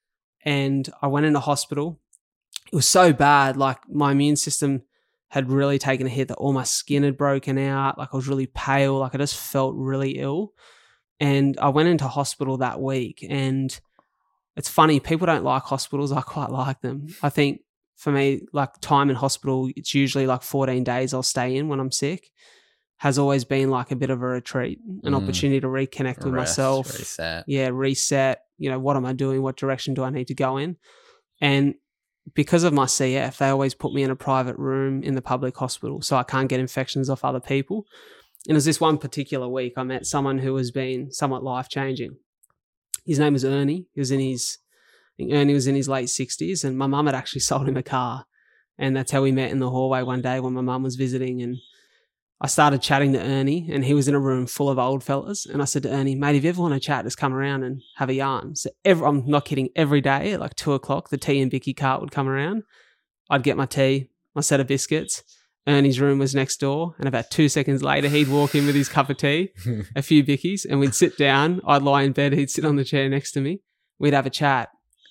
And I went into hospital. It was so bad. Like, my immune system had really taken a hit, that all my skin had broken out. Like, I was really pale. Like, I just felt really ill. And I went into hospital that week. And it's funny, people don't like hospitals. I quite like them. I think for me, like, time in hospital, it's usually like fourteen days I'll stay in when I'm sick, has always been like a bit of a retreat, an Mm. opportunity to reconnect with Rest, myself. reset. Yeah, reset. You know, what am I doing? What direction do I need to go in? And because of my C F, they always put me in a private room in the public hospital so I can't get infections off other people. And it was this one particular week I met someone who has been somewhat life-changing. His name was Ernie. He was in his, I think Ernie was in his late sixties, and my mum had actually sold him a car. And that's how we met in the hallway one day when my mum was visiting. And I started chatting to Ernie, and he was in a room full of old fellas. And I said to Ernie, mate, if you ever want to chat, just come around and have a yarn. So every, I'm not kidding, every day at like two o'clock, the tea and Bicky cart would come around. I'd get my tea, my set of biscuits. Ernie's room was next door. And about two seconds later, he'd walk in with his cup of tea, a few Bickies, and we'd sit down. I'd lie in bed. He'd sit on the chair next to me. We'd have a chat.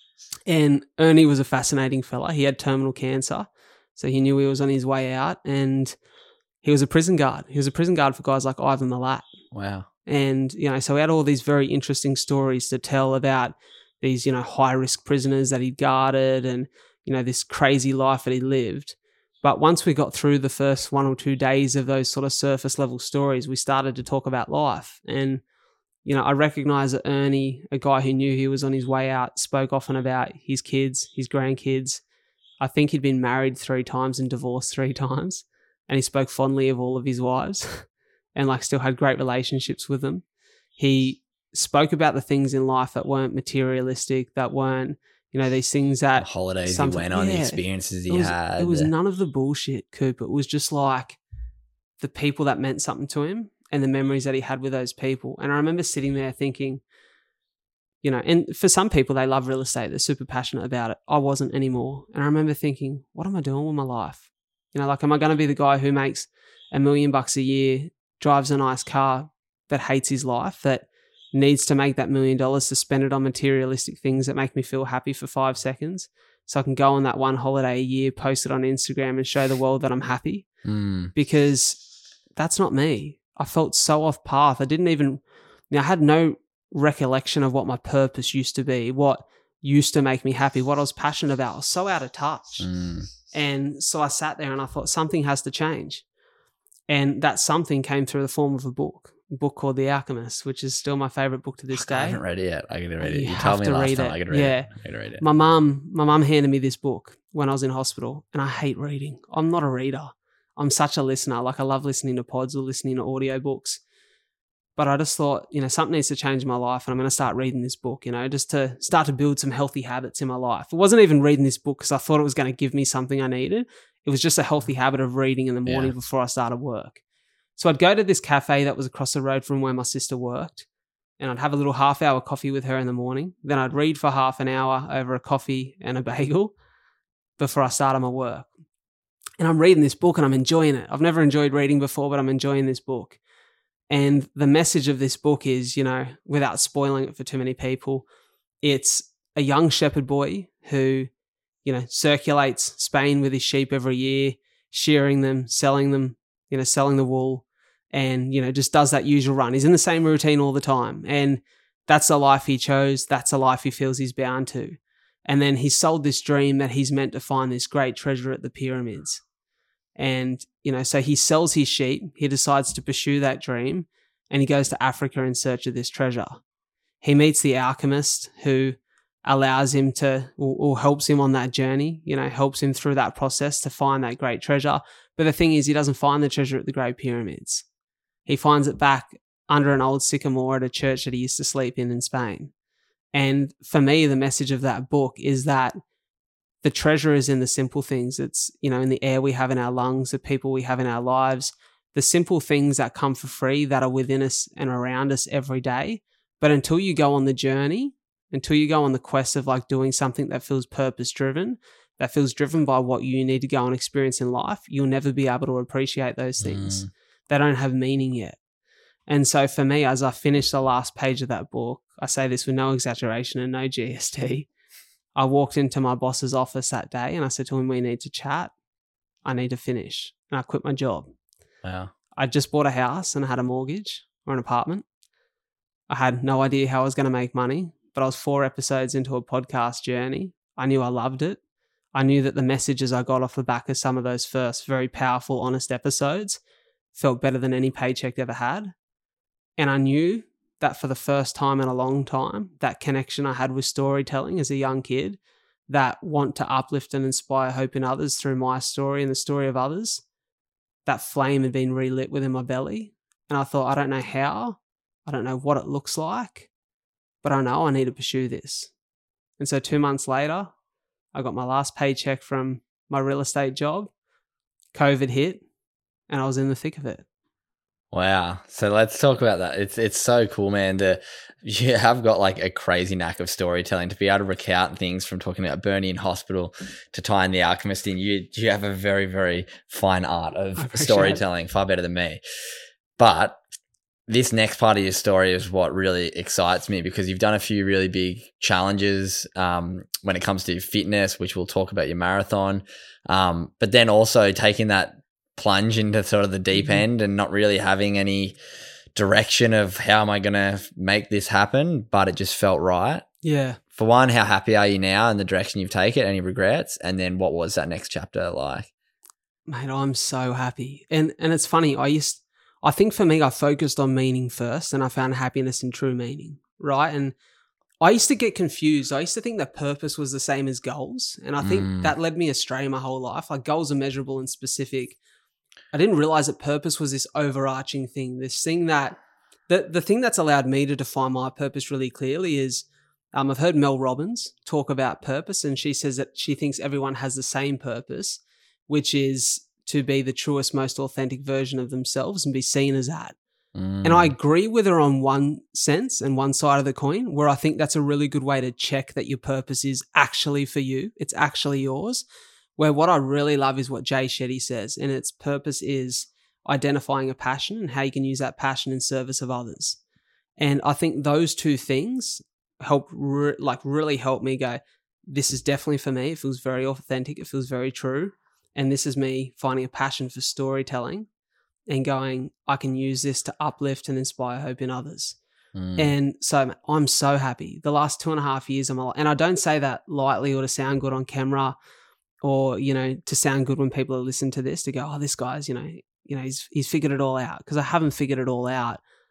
And Ernie was a fascinating fella. He had terminal cancer. So he knew he was on his way out. And he was a prison guard. He was a prison guard for guys like Ivan Milat. Wow. And, you know, so we had all these very interesting stories to tell about these, you know, high-risk prisoners that he'd guarded and, you know, this crazy life that he lived. But once we got through the first one or two days of those sort of surface-level stories, we started to talk about life. And, you know, I recognize that Ernie, a guy who knew he was on his way out, spoke often about his kids, his grandkids. I think he'd been married three times and divorced three times. And he spoke fondly of all of his wives and like still had great relationships with them. He spoke about the things in life that weren't materialistic, that weren't, you know, these things The that holidays something- he went on, the yeah. experiences he it was, had. it was none of the bullshit, Coop. It was just like the people that meant something to him and the memories that he had with those people. And I remember sitting there thinking, you know, and for some people, they love real estate. They're super passionate about it. I wasn't anymore. And I remember thinking, what am I doing with my life? You know, like, am I going to be the guy who makes a million bucks a year, drives a nice car, that hates his life, that needs to make that million dollars to spend it on materialistic things that make me feel happy for five seconds so I can go on that one holiday a year, post it on Instagram and show the world that I'm happy? Mm. Because that's not me. I felt so off path. I didn't even, you know, I had no recollection of what my purpose used to be, what used to make me happy, what I was passionate about. I was so out of touch. Mm. And so I sat there and I thought something has to change. And that something came through the form of a book. book called The Alchemist, which is still my favorite book to this day. I haven't read it yet. I gotta read it. You You, have told me to last read time it. I could read Yeah. it. I gotta read it. My mum, my mum handed me this book when I was in hospital, and I hate reading. I'm not a reader. I'm such a listener. Like, I love listening to pods or listening to audiobooks. But I just thought, you know, something needs to change in my life, and I'm going to start reading this book, you know, just to start to build some healthy habits in my life. It wasn't even reading this book because I thought it was going to give me something I needed. It was just a healthy habit of reading in the morning Yeah. before I started work. So I'd go to this cafe that was across the road from where my sister worked, and I'd have a little half hour coffee with her in the morning. Then I'd read for half an hour over a coffee and a bagel before I started my work. And I'm reading this book and I'm enjoying it. I've never enjoyed reading before, but I'm enjoying this book. And the message of this book is, you know, without spoiling it for too many people, it's a young shepherd boy who, you know, circulates Spain with his sheep every year, shearing them, selling them, you know, selling the wool, and, you know, just does that usual run. He's in the same routine all the time. And that's the life he chose. That's the life he feels he's bound to. And then he's sold this dream that he's meant to find this great treasure at the pyramids. And, you know, so he sells his sheep. He decides to pursue that dream, and he goes to Africa in search of this treasure. He meets the alchemist who allows him to, or, or helps him on that journey, you know, helps him through that process to find that great treasure. But the thing is, he doesn't find the treasure at the Great Pyramids. He finds it back under an old sycamore at a church that he used to sleep in in Spain. And for me, the message of that book is that the treasure is in the simple things. It's, you know, in the air we have in our lungs, the people we have in our lives, the simple things that come for free that are within us and around us every day. But until you go on the journey, until you go on the quest of like doing something that feels purpose driven, that feels driven by what you need to go and experience in life, you'll never be able to appreciate those things. Mm. They don't have meaning yet. And so for me, as I finished the last page of that book, I say this with no exaggeration and no G S T, I walked into my boss's office that day and I said to him, we need to chat. I need to finish. And I quit my job. Wow. I just bought a house and I had a mortgage or an apartment. I had no idea how I was going to make money, but I was four episodes into a podcast journey. I knew I loved it. I knew that the messages I got off the back of some of those first very powerful, honest episodes felt better than any paycheck ever had. And I knew that for the first time in a long time, that connection I had with storytelling as a young kid, that want to uplift and inspire hope in others through my story and the story of others, that flame had been relit within my belly. And I thought, I don't know how, I don't know what it looks like, but I know I need to pursue this. And so two months later, I got my last paycheck from my real estate job. COVID hit and I was in the thick of it. Wow. So let's talk about that. It's it's so cool, man. The, you have got like a crazy knack of storytelling to be able to recount things from talking about Bernie in hospital to tying The Alchemist in. You you have a very, very fine art of storytelling, far better than me. But this next part of your story is what really excites me because you've done a few really big challenges um, when it comes to fitness, which we'll talk about your marathon. Um, but then also taking that plunge into sort of the deep end and not really having any direction of how am I going to make this happen, but it just felt right. Yeah. For one, how happy are you now in the direction you've taken? Any regrets? And then what was that next chapter like? Mate, I'm so happy. And and it's funny, I used I think for me I focused on meaning first and I found happiness in true meaning, right? And I used to get confused. I used to think that purpose was the same as goals. And I think Mm. that led me astray my whole life. Like goals are measurable and specific. I didn't realize that purpose was this overarching thing, this thing that, the, the thing that's allowed me to define my purpose really clearly is, um, I've heard Mel Robbins talk about purpose, and she says that she thinks everyone has the same purpose, which is to be the truest, most authentic version of themselves and be seen as that. Mm. And I agree with her on one sense and one side of the coin, where I think that's a really good way to check that your purpose is actually for you. It's actually yours. Where what I really love is what Jay Shetty says, and its purpose is identifying a passion and how you can use that passion in service of others. And I think those two things help, re- like really help me go, this is definitely for me. It feels very authentic. It feels very true. And this is me finding a passion for storytelling and going, I can use this to uplift and inspire hope in others. Mm. And so I'm so happy. The last two and a half years, I'm, and I don't say that lightly or to sound good on camera, or, you know, to sound good when people listen to this to go, oh, this guy's, you know, you know, he's he's figured it all out. Because I haven't figured it all out.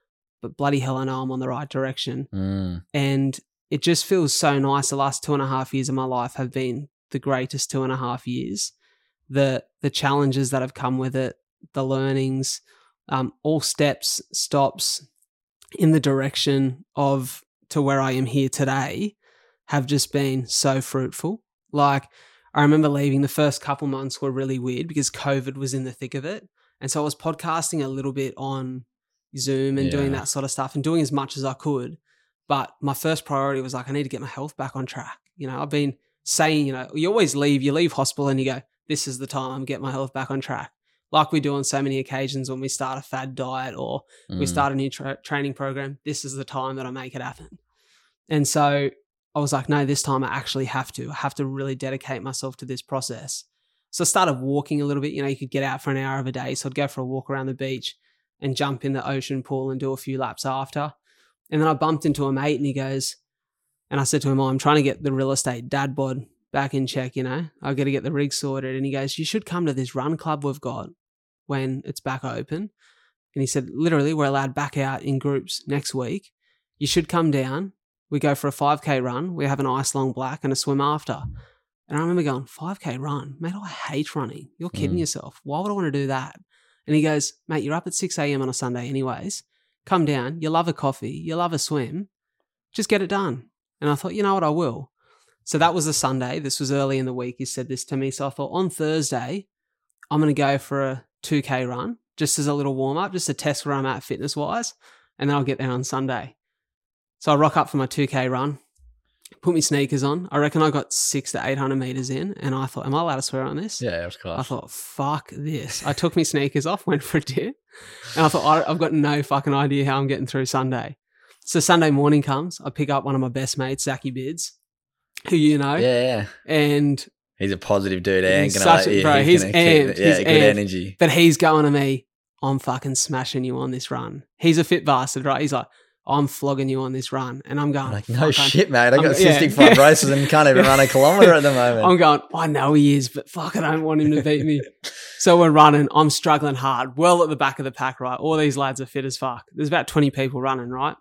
but bloody hell, I know I'm on the right direction. Mm. And it just feels so nice. The last two and a half years of my life have been the greatest two and a half years. The the challenges that have come with it, the learnings, um, all steps, stops in the direction of to where I am here today have just been so fruitful. Like, I remember leaving, the first couple months were really weird because COVID was in the thick of it. And so I was podcasting a little bit on Zoom and Yeah. doing that sort of stuff and doing as much as I could. But my first priority was like, I need to get my health back on track. You know, I've been saying, you know, you always leave, you leave hospital and you go, this is the time to get my health back on track. Like we do on so many occasions when we start a fad diet or Mm. we start a new tra- training program, this is the time that I make it happen. And so I was like, no, this time I actually have to. I have to really dedicate myself to this process. So I started walking a little bit. You know, you could get out for an hour of a day. So I'd go for a walk around the beach and jump in the ocean pool and do a few laps after. And then I bumped into a mate and he goes, and I said to him, oh, I'm trying to get the real estate dad bod back in check, you know, I've got to get the rig sorted. And he goes, you should come to this run club we've got when it's back open. And he said, literally, we're allowed back out in groups next week. You should come down. We go for a five K run. We have an ice long black and a swim after. And I remember going, five K run? Mate, I hate running. You're kidding Mm. yourself. Why would I want to do that? And he goes, mate, you're up at six a.m. on a Sunday anyways. Come down. You love a coffee. You love a swim. Just get it done. And I thought, you know what, I will. So that was a Sunday. This was early in the week. He said this to me. So I thought on Thursday, I'm going to go for a two K run just as a little warm up, just to test where I'm at fitness wise. And then I'll get there on Sunday. So I rock up for my two K run, put my sneakers on. I reckon I got six to eight hundred meters in. And I thought, am I allowed to swear on this? Yeah, of I course. thought, fuck this. I took my sneakers off, went for a dip. And I thought, I, I've got no fucking idea how I'm getting through Sunday. So Sunday morning comes, I pick up one of my best mates, Zachy Bids, who you know. Yeah, yeah. And He's a positive dude. Eh? He's Ain't gonna such a- let you. bro, he's he's gonna keep amped, it- Yeah, he's good amped. energy. but he's going to me, I'm fucking smashing you on this run. He's a fit bastard, right? He's like, I'm flogging you on this run. And I'm going, I'm like, "Fuck, no I'm- shit, mate. I I'm- got yeah. cystic fibrosis and can't even run a kilometer at the moment. I'm going, I know he is, but fuck, I don't want him to beat me. So we're running. I'm struggling hard, well at the back of the pack, right? All these lads are fit as fuck. There's about twenty people running, right?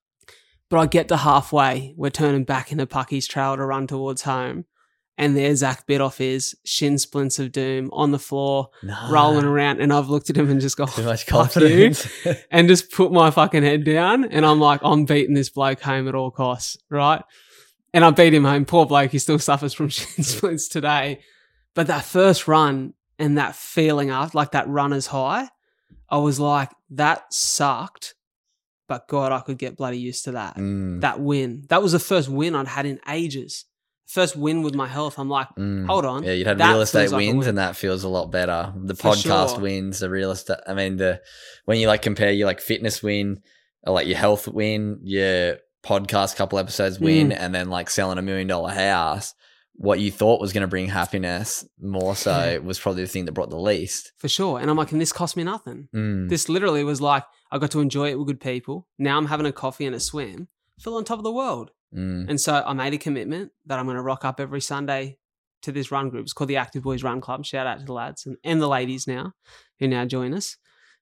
But I get to halfway. We're turning back into Pucky's trail to run towards home. And there Zach Bidoff is, shin splints of doom, on the floor, No. rolling around. And I've looked at him and just gone, Too much fuck you. confidence. And just put my fucking head down. And I'm like, I'm beating this bloke home at all costs, right? And I beat him home. Poor bloke, he still suffers from shin splints today. But that first run and that feeling after, like that runner's high, I was like, that sucked. But God, I could get bloody used to that. Mm, That win. That was the first win I'd had in ages. First win with my health. I'm like, mm. hold on. Yeah, you'd had That real estate feels like a wins, win. and that feels a lot better. The For podcast sure. wins, the real estate. I mean, the when you like compare your like fitness win, or like your health win, your podcast couple episodes win, Mm. and then like selling a million dollar house. What you thought was going to bring happiness more so Yeah. was probably the thing that brought the least. For sure. And I'm like, and this cost me nothing. Mm. This literally was like, I got to enjoy it with good people. Now I'm having a coffee and a swim. Feel on top of the world. Mm. And so I made a commitment that I'm going to rock up every Sunday to this run group. It's called the Active Boys Run Club. Shout out to the lads and, and the ladies now who now join us.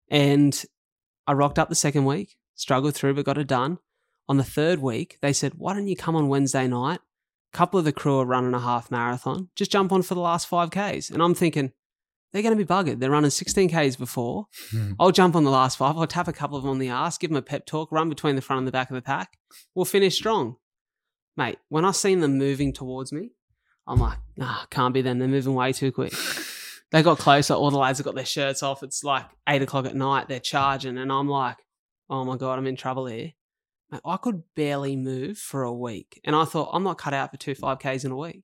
And I rocked up the second week, struggled through, but got it done. On the third week, they said, why don't you come on Wednesday night? A couple of the crew are running a half marathon. Just jump on for the last five Ks. And I'm thinking, they're going to be buggered. They're running sixteen Ks before. I'll jump on the last five. I'll tap a couple of them on the ass, give them a pep talk, run between the front and the back of the pack. We'll finish strong. Mate, when I seen them moving towards me, I'm like, nah, can't be them. They're moving way too quick. They got closer. All the lads have got their shirts off. It's like eight o'clock at night. They're charging. And I'm like, oh my God, I'm in trouble here. Mate, I could barely move for a week. And I thought, I'm not cut out for two five Ks in a week.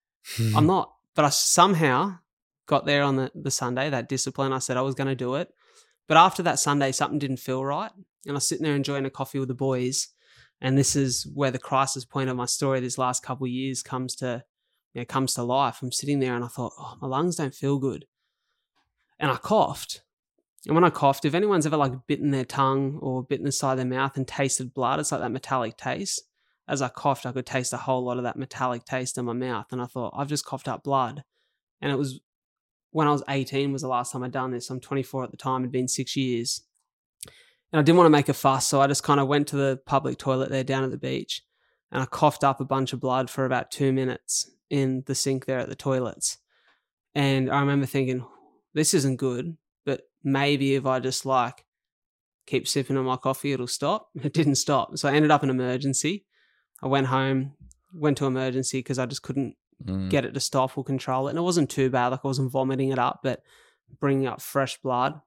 I'm not. But I somehow got there on the, the Sunday, that discipline. I said I was going to do it. But after that Sunday, something didn't feel right. And I was sitting there enjoying a coffee with the boys. And this is where the crisis point of my story this last couple of years comes to, you know, comes to life. I'm sitting there and I thought, oh, my lungs don't feel good. And I coughed. And when I coughed, if anyone's ever like bitten their tongue or bitten the side of their mouth and tasted blood, it's like that metallic taste. As I coughed, I could taste a whole lot of that metallic taste in my mouth. And I thought, I've just coughed up blood. And it was when I was eighteen was the last time I'd done this. I'm twenty-four at the time. It'd been six years. And I didn't want to make a fuss, so I just kind of went to the public toilet there down at the beach, and I coughed up a bunch of blood for about two minutes in the sink there at the toilets. And I remember thinking, this isn't good, but maybe if I just like keep sipping on my coffee, it'll stop. It didn't stop. So I ended up in emergency. I went home, went to emergency because I just couldn't mm. get it to stop or control it. And it wasn't too bad. Like I wasn't vomiting it up, but bringing up fresh blood.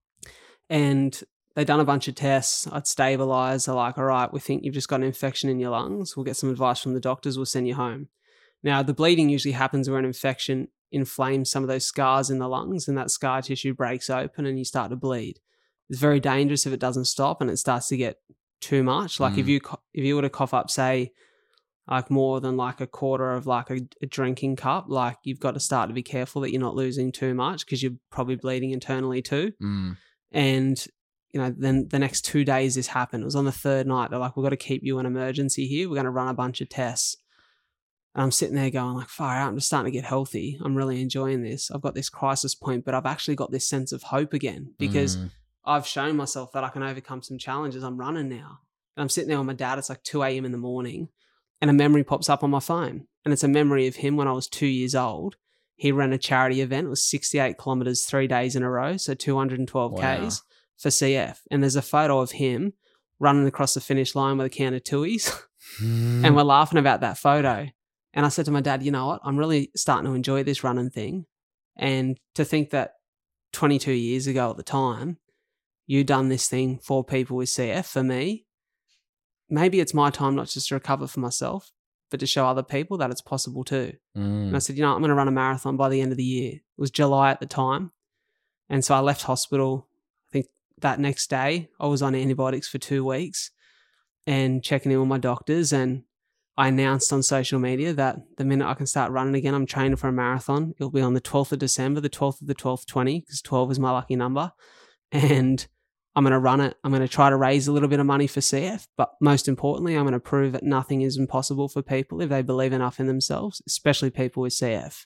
And they done a bunch of tests. I'd stabilize. They're like, all right, we think you've just got an infection in your lungs. We'll get some advice from the doctors. We'll send you home. Now, the bleeding usually happens where an infection inflames some of those scars in the lungs, and that scar tissue breaks open and you start to bleed. It's very dangerous if it doesn't stop and it starts to get too much. Like mm. if you if you were to cough up, say, like more than like a quarter of like a, a drinking cup, like you've got to start to be careful that you're not losing too much because you're probably bleeding internally too. Mm. And you know, then the next two days this happened. It was on the third night. They're like, we've got to keep you in emergency here. We're going to run a bunch of tests. And I'm sitting there going like, fire out. I'm just starting to get healthy. I'm really enjoying this. I've got this crisis point, but I've actually got this sense of hope again because mm. I've shown myself that I can overcome some challenges. I'm running now. And I'm sitting there with my dad. It's like two a.m. in the morning and a memory pops up on my phone. And it's a memory of him when I was two years old. He ran a charity event. It was sixty-eight kilometers, three days in a row. So two hundred twelve wow. Ks. For C F, and there's a photo of him running across the finish line with a can of Tuies mm. and we're laughing about that photo. And I said to my dad, you know what, I'm really starting to enjoy this running thing. And to think that twenty-two years ago at the time, you done this thing for people with C F, for me, maybe it's my time not just to recover for myself, but to show other people that it's possible too. Mm. And I said, you know, I'm going to run a marathon by the end of the year. It was July at the time. And so I left hospital. That next day, I was on antibiotics for two weeks and checking in with my doctors. And I announced on social media that the minute I can start running again, I'm training for a marathon. It'll be on the twelfth of December, the twelfth of the twelfth, twenty, because twelve is my lucky number. And I'm going to run it. I'm going to try to raise a little bit of money for C F. But most importantly, I'm going to prove that nothing is impossible for people if they believe enough in themselves, especially people with C F.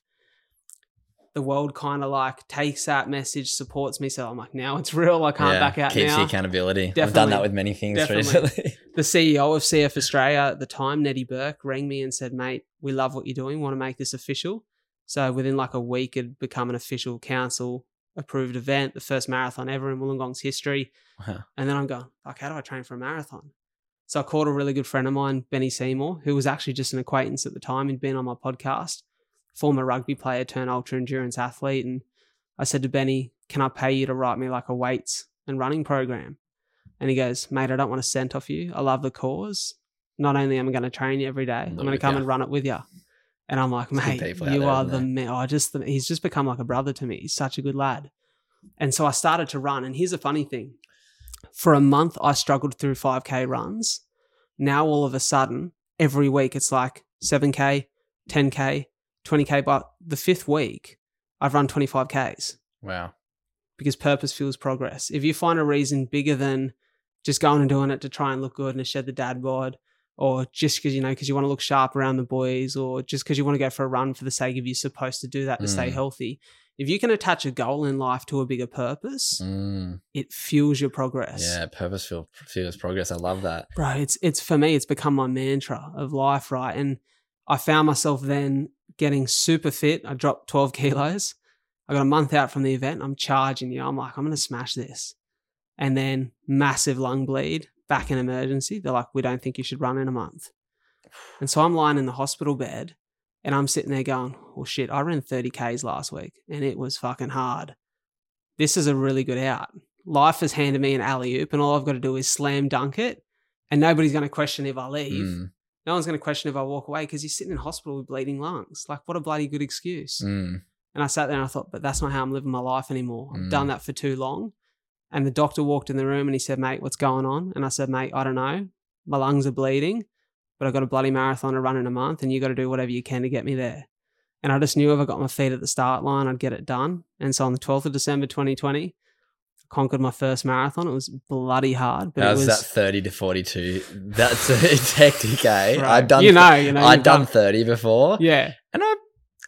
The world kind of like takes that message, supports me. So I'm like, now it's real. I can't yeah, back out keeps now. the accountability. Definitely. I've done that with many things Definitely. recently. The C E O of C F Australia at the time, Nettie Burke, rang me and said, mate, we love what you're doing. Want to make this official? So within like a week, it'd become an official council approved event, the first marathon ever in Wollongong's history. Wow. And then I'm going, like, how do I train for a marathon? So I called a really good friend of mine, Benny Seymour, who was actually just an acquaintance at the time. He'd been on my podcast, former rugby player turned ultra endurance athlete. And I said to Benny, can I pay you to write me like a weights and running program? And he goes, mate, I don't want a cent off you. I love the cause. Not only am I going to train you every day, I'm going to come you. and run it with you. And I'm like, mate, you there, are the man. Oh, just the, he's just become like a brother to me. He's such a good lad. And so I started to run. And here's a funny thing. For a month, I struggled through five K runs. Now, all of a sudden, every week, it's like seven K, ten K, twenty K. But the fifth week, I've run twenty-five Ks. Wow. Because purpose fuels progress. If you find a reason bigger than just going and doing it to try and look good and to shed the dad bod, or just because, you know, because you want to look sharp around the boys, or just because you want to go for a run for the sake of you're supposed to do that to mm. stay healthy. If you can attach a goal in life to a bigger purpose, mm. it fuels your progress. Yeah, purpose fuels progress. I love that. Bro, it's, it's for me, it's become my mantra of life, right? And I found myself then getting super fit. I dropped twelve kilos. I got a month out from the event. I'm charging, you know, I'm like, I'm going to smash this. And then massive lung bleed, back in emergency. They're like, we don't think you should run in a month. And so I'm lying in the hospital bed and I'm sitting there going, well, shit, I ran thirty Ks last week and it was fucking hard. This is a really good out. Life has handed me an alley-oop and all I've got to do is slam dunk it and nobody's going to question if I leave. Mm. No one's going to question if I walk away because you're sitting in hospital with bleeding lungs. Like, what a bloody good excuse. Mm. And I sat there and I thought, but that's not how I'm living my life anymore. I've mm. done that for too long. And the doctor walked in the room and he said, mate, what's going on? And I said, mate, I don't know. My lungs are bleeding, but I've got a bloody marathon to run in a month and you got to do whatever you can to get me there. And I just knew if I got my feet at the start line, I'd get it done. And so on the twelfth of December, twenty twenty, I conquered my first marathon. It was bloody hard. But How's it was that thirty to forty-two? That's it's hectic, eh? Right. I've done, you know, you know, I'd done done thirty before. Yeah. And I,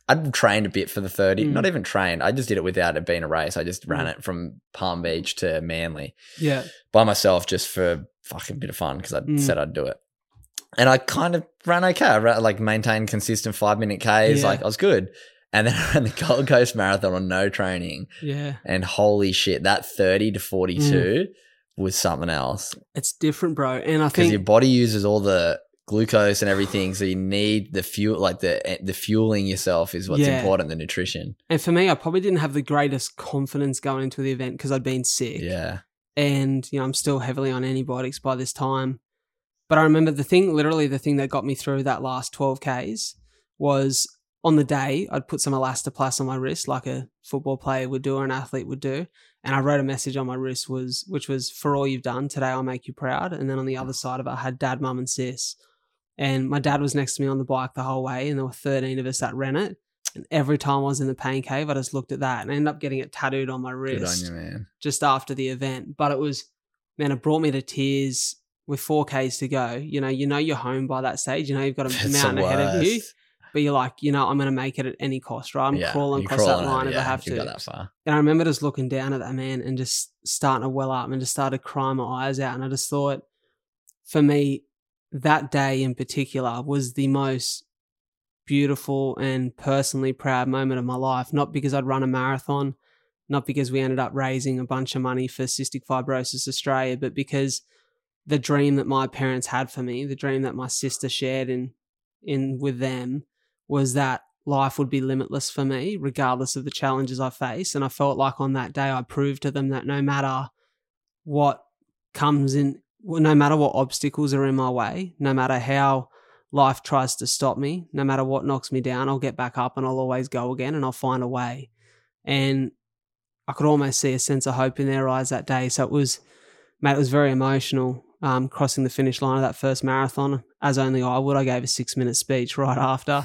I'd trained a bit for the thirty, Mm. not even trained. I just did it without it being a race. I just ran it from Palm Beach to Manly Yeah. by myself just for fucking bit of fun because I Mm. said I'd do it. And I kind of ran okay. I ran, like maintained consistent five minute Ks. Yeah. Like I was good. And then I ran the Gold Coast Marathon on no training. Yeah. And holy shit, that thirty to forty-two Mm. was something else. It's different, bro. And I Because think your body uses all the glucose and everything, so you need the fuel, like the the fueling yourself is what's Yeah. important, the nutrition. and for me, I probably didn't have the greatest confidence going into the event because I'd been sick. Yeah. And, you know, I'm still heavily on antibiotics by this time. But I remember the thing, literally the thing that got me through that last twelve Ks was on the day, I'd put some Elastoplast on my wrist like a football player would do or an athlete would do. And I wrote a message on my wrist, was which was, for all you've done, today I'll make you proud. And then on the other side of it, I had dad, mum and sis. And my dad was next to me on the bike the whole way, and there were thirteen of us that ran it. And every time I was in the pain cave, I just looked at that and I ended up getting it tattooed on my wrist. Good on you, man. Just after the event. But it was, man, it brought me to tears with four Ks to go. You know, you know you're home by that stage. You know you've got a It's the mountain ahead of you. worst. But you're like, you know, I'm going to make it at any cost, right? I'm Yeah, crawling you're across crawling that line over, if yeah, I have if you to. got that far. And I remember just looking down at that man and just starting to well up and just started crying my eyes out. And I just thought, for me, that day in particular was the most beautiful and personally proud moment of my life. Not because I'd run a marathon, not because we ended up raising a bunch of money for Cystic Fibrosis Australia, but because the dream that my parents had for me, the dream that my sister shared in in with them, was that life would be limitless for me, regardless of the challenges I face. And I felt like on that day, I proved to them that no matter what comes in, well, no matter what obstacles are in my way, no matter how life tries to stop me, no matter what knocks me down, I'll get back up and I'll always go again and I'll find a way. And I could almost see a sense of hope in their eyes that day. So it was, mate, it was very emotional. Um, crossing the finish line of that first marathon, as only I would. I gave a six-minute speech right after,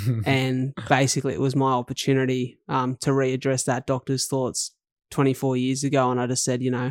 and basically it was my opportunity um, to readdress that doctor's thoughts twenty-four years ago, and I just said, you know,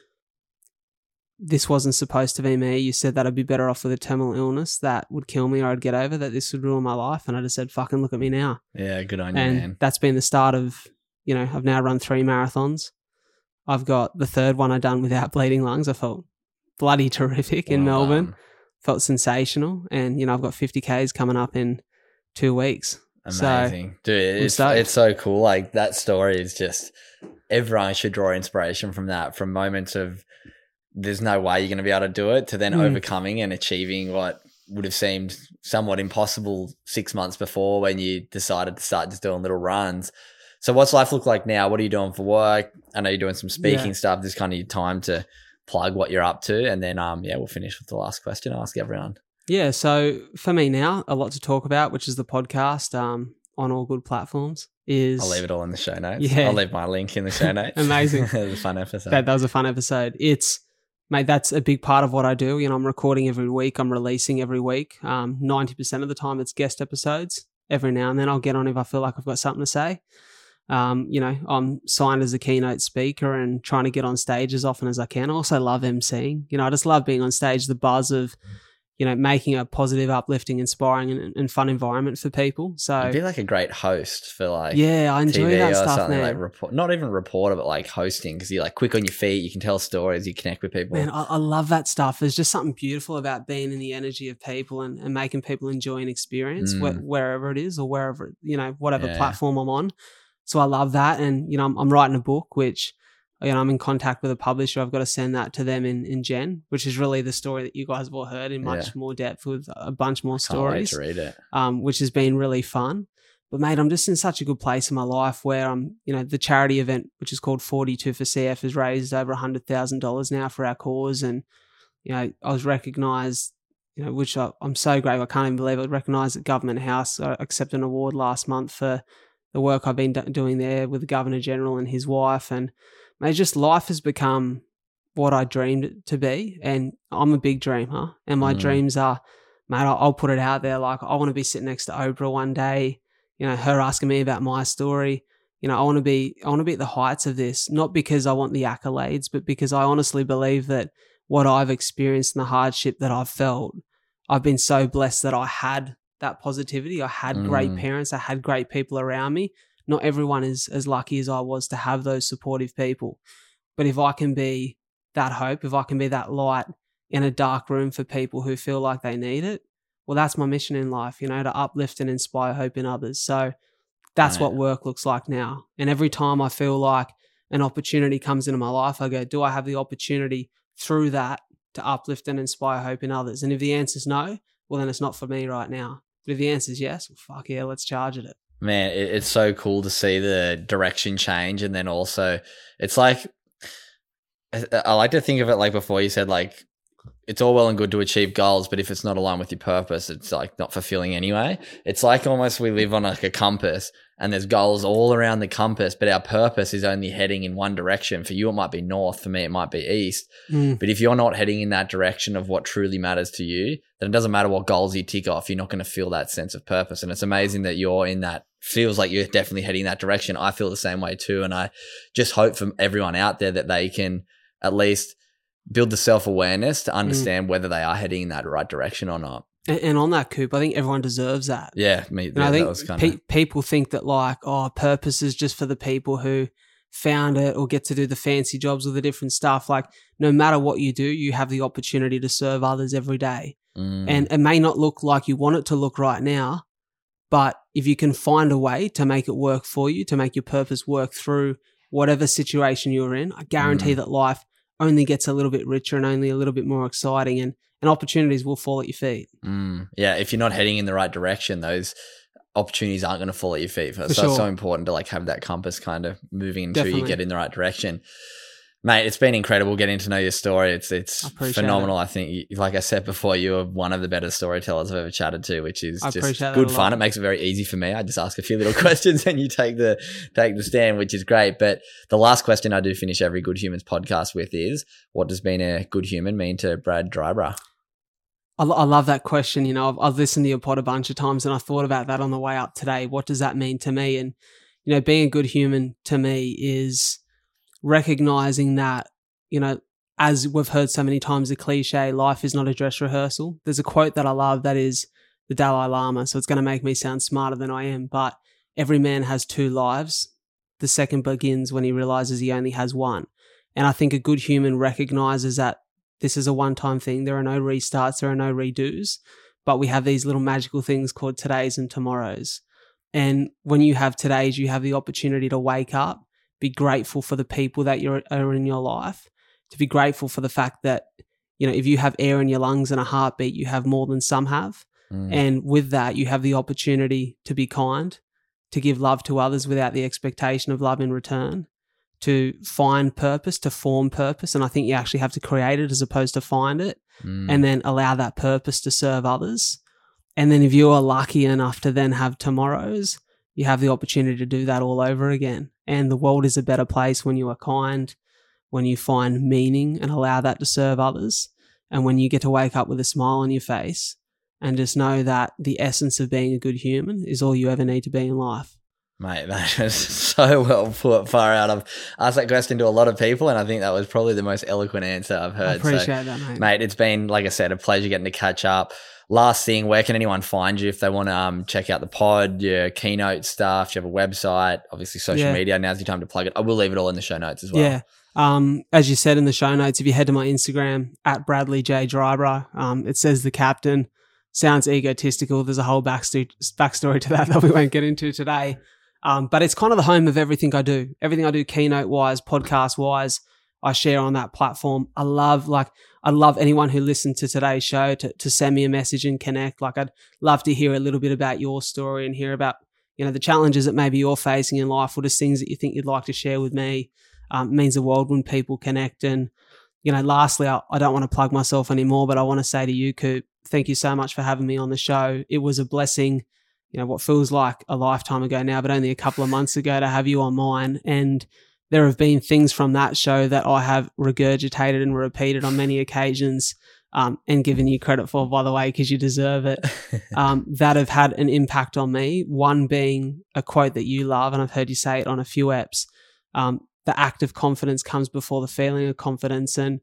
this wasn't supposed to be me. You said that I'd be better off with a terminal illness that would kill me or I'd get over, that this would ruin my life, and I just said, fucking look at me now. Yeah, good on you, And man. that's been the start of, you know, I've now run three marathons. I've got the third one I done without bleeding lungs. I felt bloody terrific in Well Melbourne. done. Felt sensational. And, you know, I've got fifty Ks coming up in two weeks. Amazing. Dude, I'm it's, stoked. it's so cool. Like that story is just, everyone should draw inspiration from that, from moments of there's no way you're going to be able to do it to then Mm. overcoming and achieving what would have seemed somewhat impossible six months before when you decided to start just doing little runs. So what's life look like now? What are you doing for work? I know you're doing some speaking Yeah. stuff. This kind of your time to plug what you're up to. And then, um, yeah, we'll finish with the last question. I'll ask everyone. Yeah. So for me now, a lot to talk about, which is the podcast um, on all good platforms. Is I'll leave it all in the show notes. Yeah. I'll leave my link in the show notes. Amazing. It was a fun episode. That, that was a fun episode. It's, mate, that's a big part of what I do. You know, I'm recording every week. I'm releasing every week. Um, ninety percent of the time it's guest episodes. Every now and then I'll get on if I feel like I've got something to say. Um, you know, I'm signed as a keynote speaker and trying to get on stage as often as I can. I also love emceeing. You know, I just love being on stage, the buzz of, you know, making a positive, uplifting, inspiring and, and fun environment for people. So You'd be like a great host for like yeah, I enjoy T V that or stuff, something, man. like report, not even reporter, but like hosting, because you're like quick on your feet. You can tell stories. You connect with people. Man, I, I love that stuff. There's just something beautiful about being in the energy of people and, and making people enjoy an experience Mm. wh- wherever it is or wherever, you know, whatever Yeah. platform I'm on. So I love that. And, you know, I'm, I'm writing a book, which, you know, I'm in contact with a publisher. I've got to send that to them in, in Jan, which is really the story that you guys have all heard in much Yeah. more depth with a bunch more Can't wait stories, to read it. um, which has been really fun. But mate, I'm just in such a good place in my life where I'm, you know, the charity event, which is called forty-two for C F, has raised over one hundred thousand dollars now for our cause. And, you know, I was recognised, you know, which I, I'm so grateful. I can't even believe I was recognised at Government House. I accepted an award last month for the work I've been do- doing there with the Governor General and his wife. And mate, just life has become what I dreamed it to be. And I'm a big dreamer. And my Mm. dreams are, mate, I'll, I'll put it out there. Like, I want to be sitting next to Oprah one day, you know, her asking me about my story. You know, I want to be, I want to be at the heights of this, not because I want the accolades, but because I honestly believe that what I've experienced and the hardship that I've felt, I've been so blessed that I had that positivity. I had Mm. great parents. I had great people around me. Not everyone is as lucky as I was to have those supportive people. But if I can be that hope, if I can be that light in a dark room for people who feel like they need it, well, that's my mission in life, you know, to uplift and inspire hope in others. So that's Right. what work looks like now. And every time I feel like an opportunity comes into my life, I go, do I have the opportunity through that to uplift and inspire hope in others? And if the answer is no, well, then it's not for me right now. But if the answer is yes, well, fuck yeah, let's charge at it. Man, it, it's so cool to see the direction change. And then also, it's like, I, I like to think of it like before you said, like, it's all well and good to achieve goals, but if it's not aligned with your purpose, it's like not fulfilling anyway. It's like almost we live on like a compass and there's goals all around the compass, but our purpose is only heading in one direction. For you, it might be north. For me, it might be east. Mm. But if you're not heading in that direction of what truly matters to you, then it doesn't matter what goals you tick off. You're not going to feel that sense of purpose. And it's amazing that you're in that, feels like you're definitely heading that direction. I feel the same way too. And I just hope for everyone out there that they can at least build the self-awareness to understand mm. whether they are heading in that right direction or not. And, and on that, Coop, I think everyone deserves that. Yeah, me. And Yeah, I think that was kind pe- of... people think that like, oh, purpose is just for the people who found it or get to do the fancy jobs or the different stuff. Like, no matter what you do, you have the opportunity to serve others every day. Mm. And it may not look like you want it to look right now, but if you can find a way to make it work for you, to make your purpose work through whatever situation you're in, I guarantee Mm. that life only gets a little bit richer and only a little bit more exciting, and, and opportunities will fall at your feet. Mm. Yeah, if you're not heading in the right direction, those opportunities aren't going to fall at your feet. So For it's sure. so important to like have that compass kind of moving until Definitely. you get in the right direction. Mate, it's been incredible getting to know your story. It's it's I appreciate phenomenal. it. I think, you- like I said before, you are one of the better storytellers I've ever chatted to, which is I just appreciate that good a fun. lot. It makes it very easy for me. I just ask a few little questions and you take the take the stand, which is great. But the last question I do finish every Good Humans podcast with is, what does being a good human mean to Brad Drybrough? I, lo- I love that question. You know, I've, I've listened to your pod a bunch of times and I thought about that on the way up today. What does that mean to me? And, you know, being a good human to me is recognizing that, you know, as we've heard so many times, the cliche, life is not a dress rehearsal. There's a quote that I love that is the Dalai Lama. So it's going to make me sound smarter than I am, but every man has two lives. The second begins when he realizes he only has one. And I think a good human recognizes that this is a one-time thing. There are no restarts, there are no redos, but we have these little magical things called todays and tomorrows. And when you have todays, you have the opportunity to wake up, be grateful for the people that you're, are in your life, to be grateful for the fact that, you know, if you have air in your lungs and a heartbeat, you have more than some have. Mm. And with that, you have the opportunity to be kind, to give love to others without the expectation of love in return, to find purpose, to form purpose. And I think you actually have to create it as opposed to find it, Mm. and then allow that purpose to serve others. And then if you are lucky enough to then have tomorrows, you have the opportunity to do that all over again. And the world is a better place when you are kind, when you find meaning and allow that to serve others, and when you get to wake up with a smile on your face and just know that the essence of being a good human is all you ever need to be in life. Mate, that is so well put, far out. I've asked that question to a lot of people, and I think that was probably the most eloquent answer I've heard. I appreciate so, that, mate. Mate, it's been, like I said, a pleasure getting to catch up. Last thing, where can anyone find you if they want to um, check out the pod, your keynote stuff? Do you have a website? Obviously, social Yeah. media. Now's your time to plug it. I will leave it all in the show notes as well. Yeah. Um, as you said in the show notes, if you head to my Instagram at Bradley J Drybrough, um, it says the captain. Sounds egotistical. There's a whole backstory, backstory to that that we won't get into today. Um, but it's kind of the home of everything I do. Everything I do keynote wise, podcast wise, I share on that platform. I love like I love anyone who listened to today's show to to send me a message and connect. Like I'd love to hear a little bit about your story and hear about, you know, the challenges that maybe you're facing in life or just things that you think you'd like to share with me. Um, it means the world when people connect. And, you know, lastly, I, I don't want to plug myself anymore, but I want to say to you, Coop, thank you so much for having me on the show. It was a blessing, you know, what feels like a lifetime ago now, but only a couple of months ago to have you on mine. And there have been things from that show that I have regurgitated and repeated on many occasions, um, and given you credit for, by the way, because you deserve it, um, that have had an impact on me. One being a quote that you love, and I've heard you say it on a few eps. Um, the act of confidence comes before the feeling of confidence. And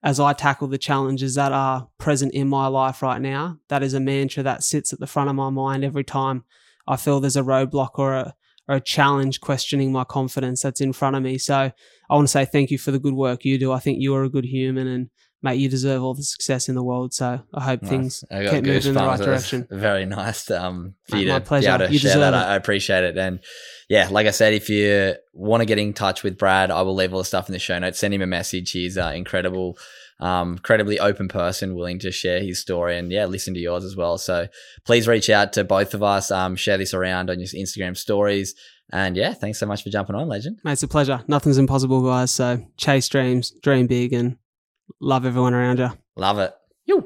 as I tackle the challenges that are present in my life right now, that is a mantra that sits at the front of my mind every time I feel there's a roadblock or a, or a challenge questioning my confidence that's in front of me. So I want to say thank you for the good work you do. I think you are a good human, and mate, you deserve all the success in the world. So I hope Nice. things I got keep moving in the right goosebumps. direction. That's very nice um, for Mate, you my to pleasure. be able to You share deserve that. it. I, I appreciate it. And yeah, like I said, if you want to get in touch with Brad, I will leave all the stuff in the show notes. Send him a message. He's uh, incredible, um, incredibly open person, willing to share his story and yeah, listen to yours as well. So please reach out to both of us. Um, share this around on your Instagram stories. And yeah, thanks so much for jumping on, legend. Mate, it's a pleasure. Nothing's impossible, guys. So chase dreams, dream big, and love everyone around you. Love it. You.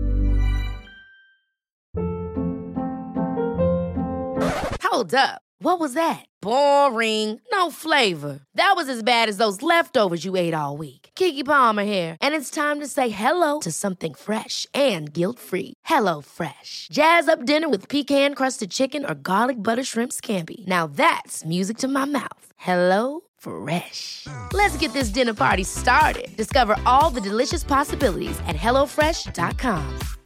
Hold up. What was that? Boring. No flavor. That was as bad as those leftovers you ate all week. Keke Palmer here, and it's time to say hello to something fresh and guilt-free. Hello Fresh. Jazz up dinner with pecan-crusted chicken or garlic butter shrimp scampi. Now that's music to my mouth. Hello Fresh. Let's get this dinner party started. Discover all the delicious possibilities at hello fresh dot com.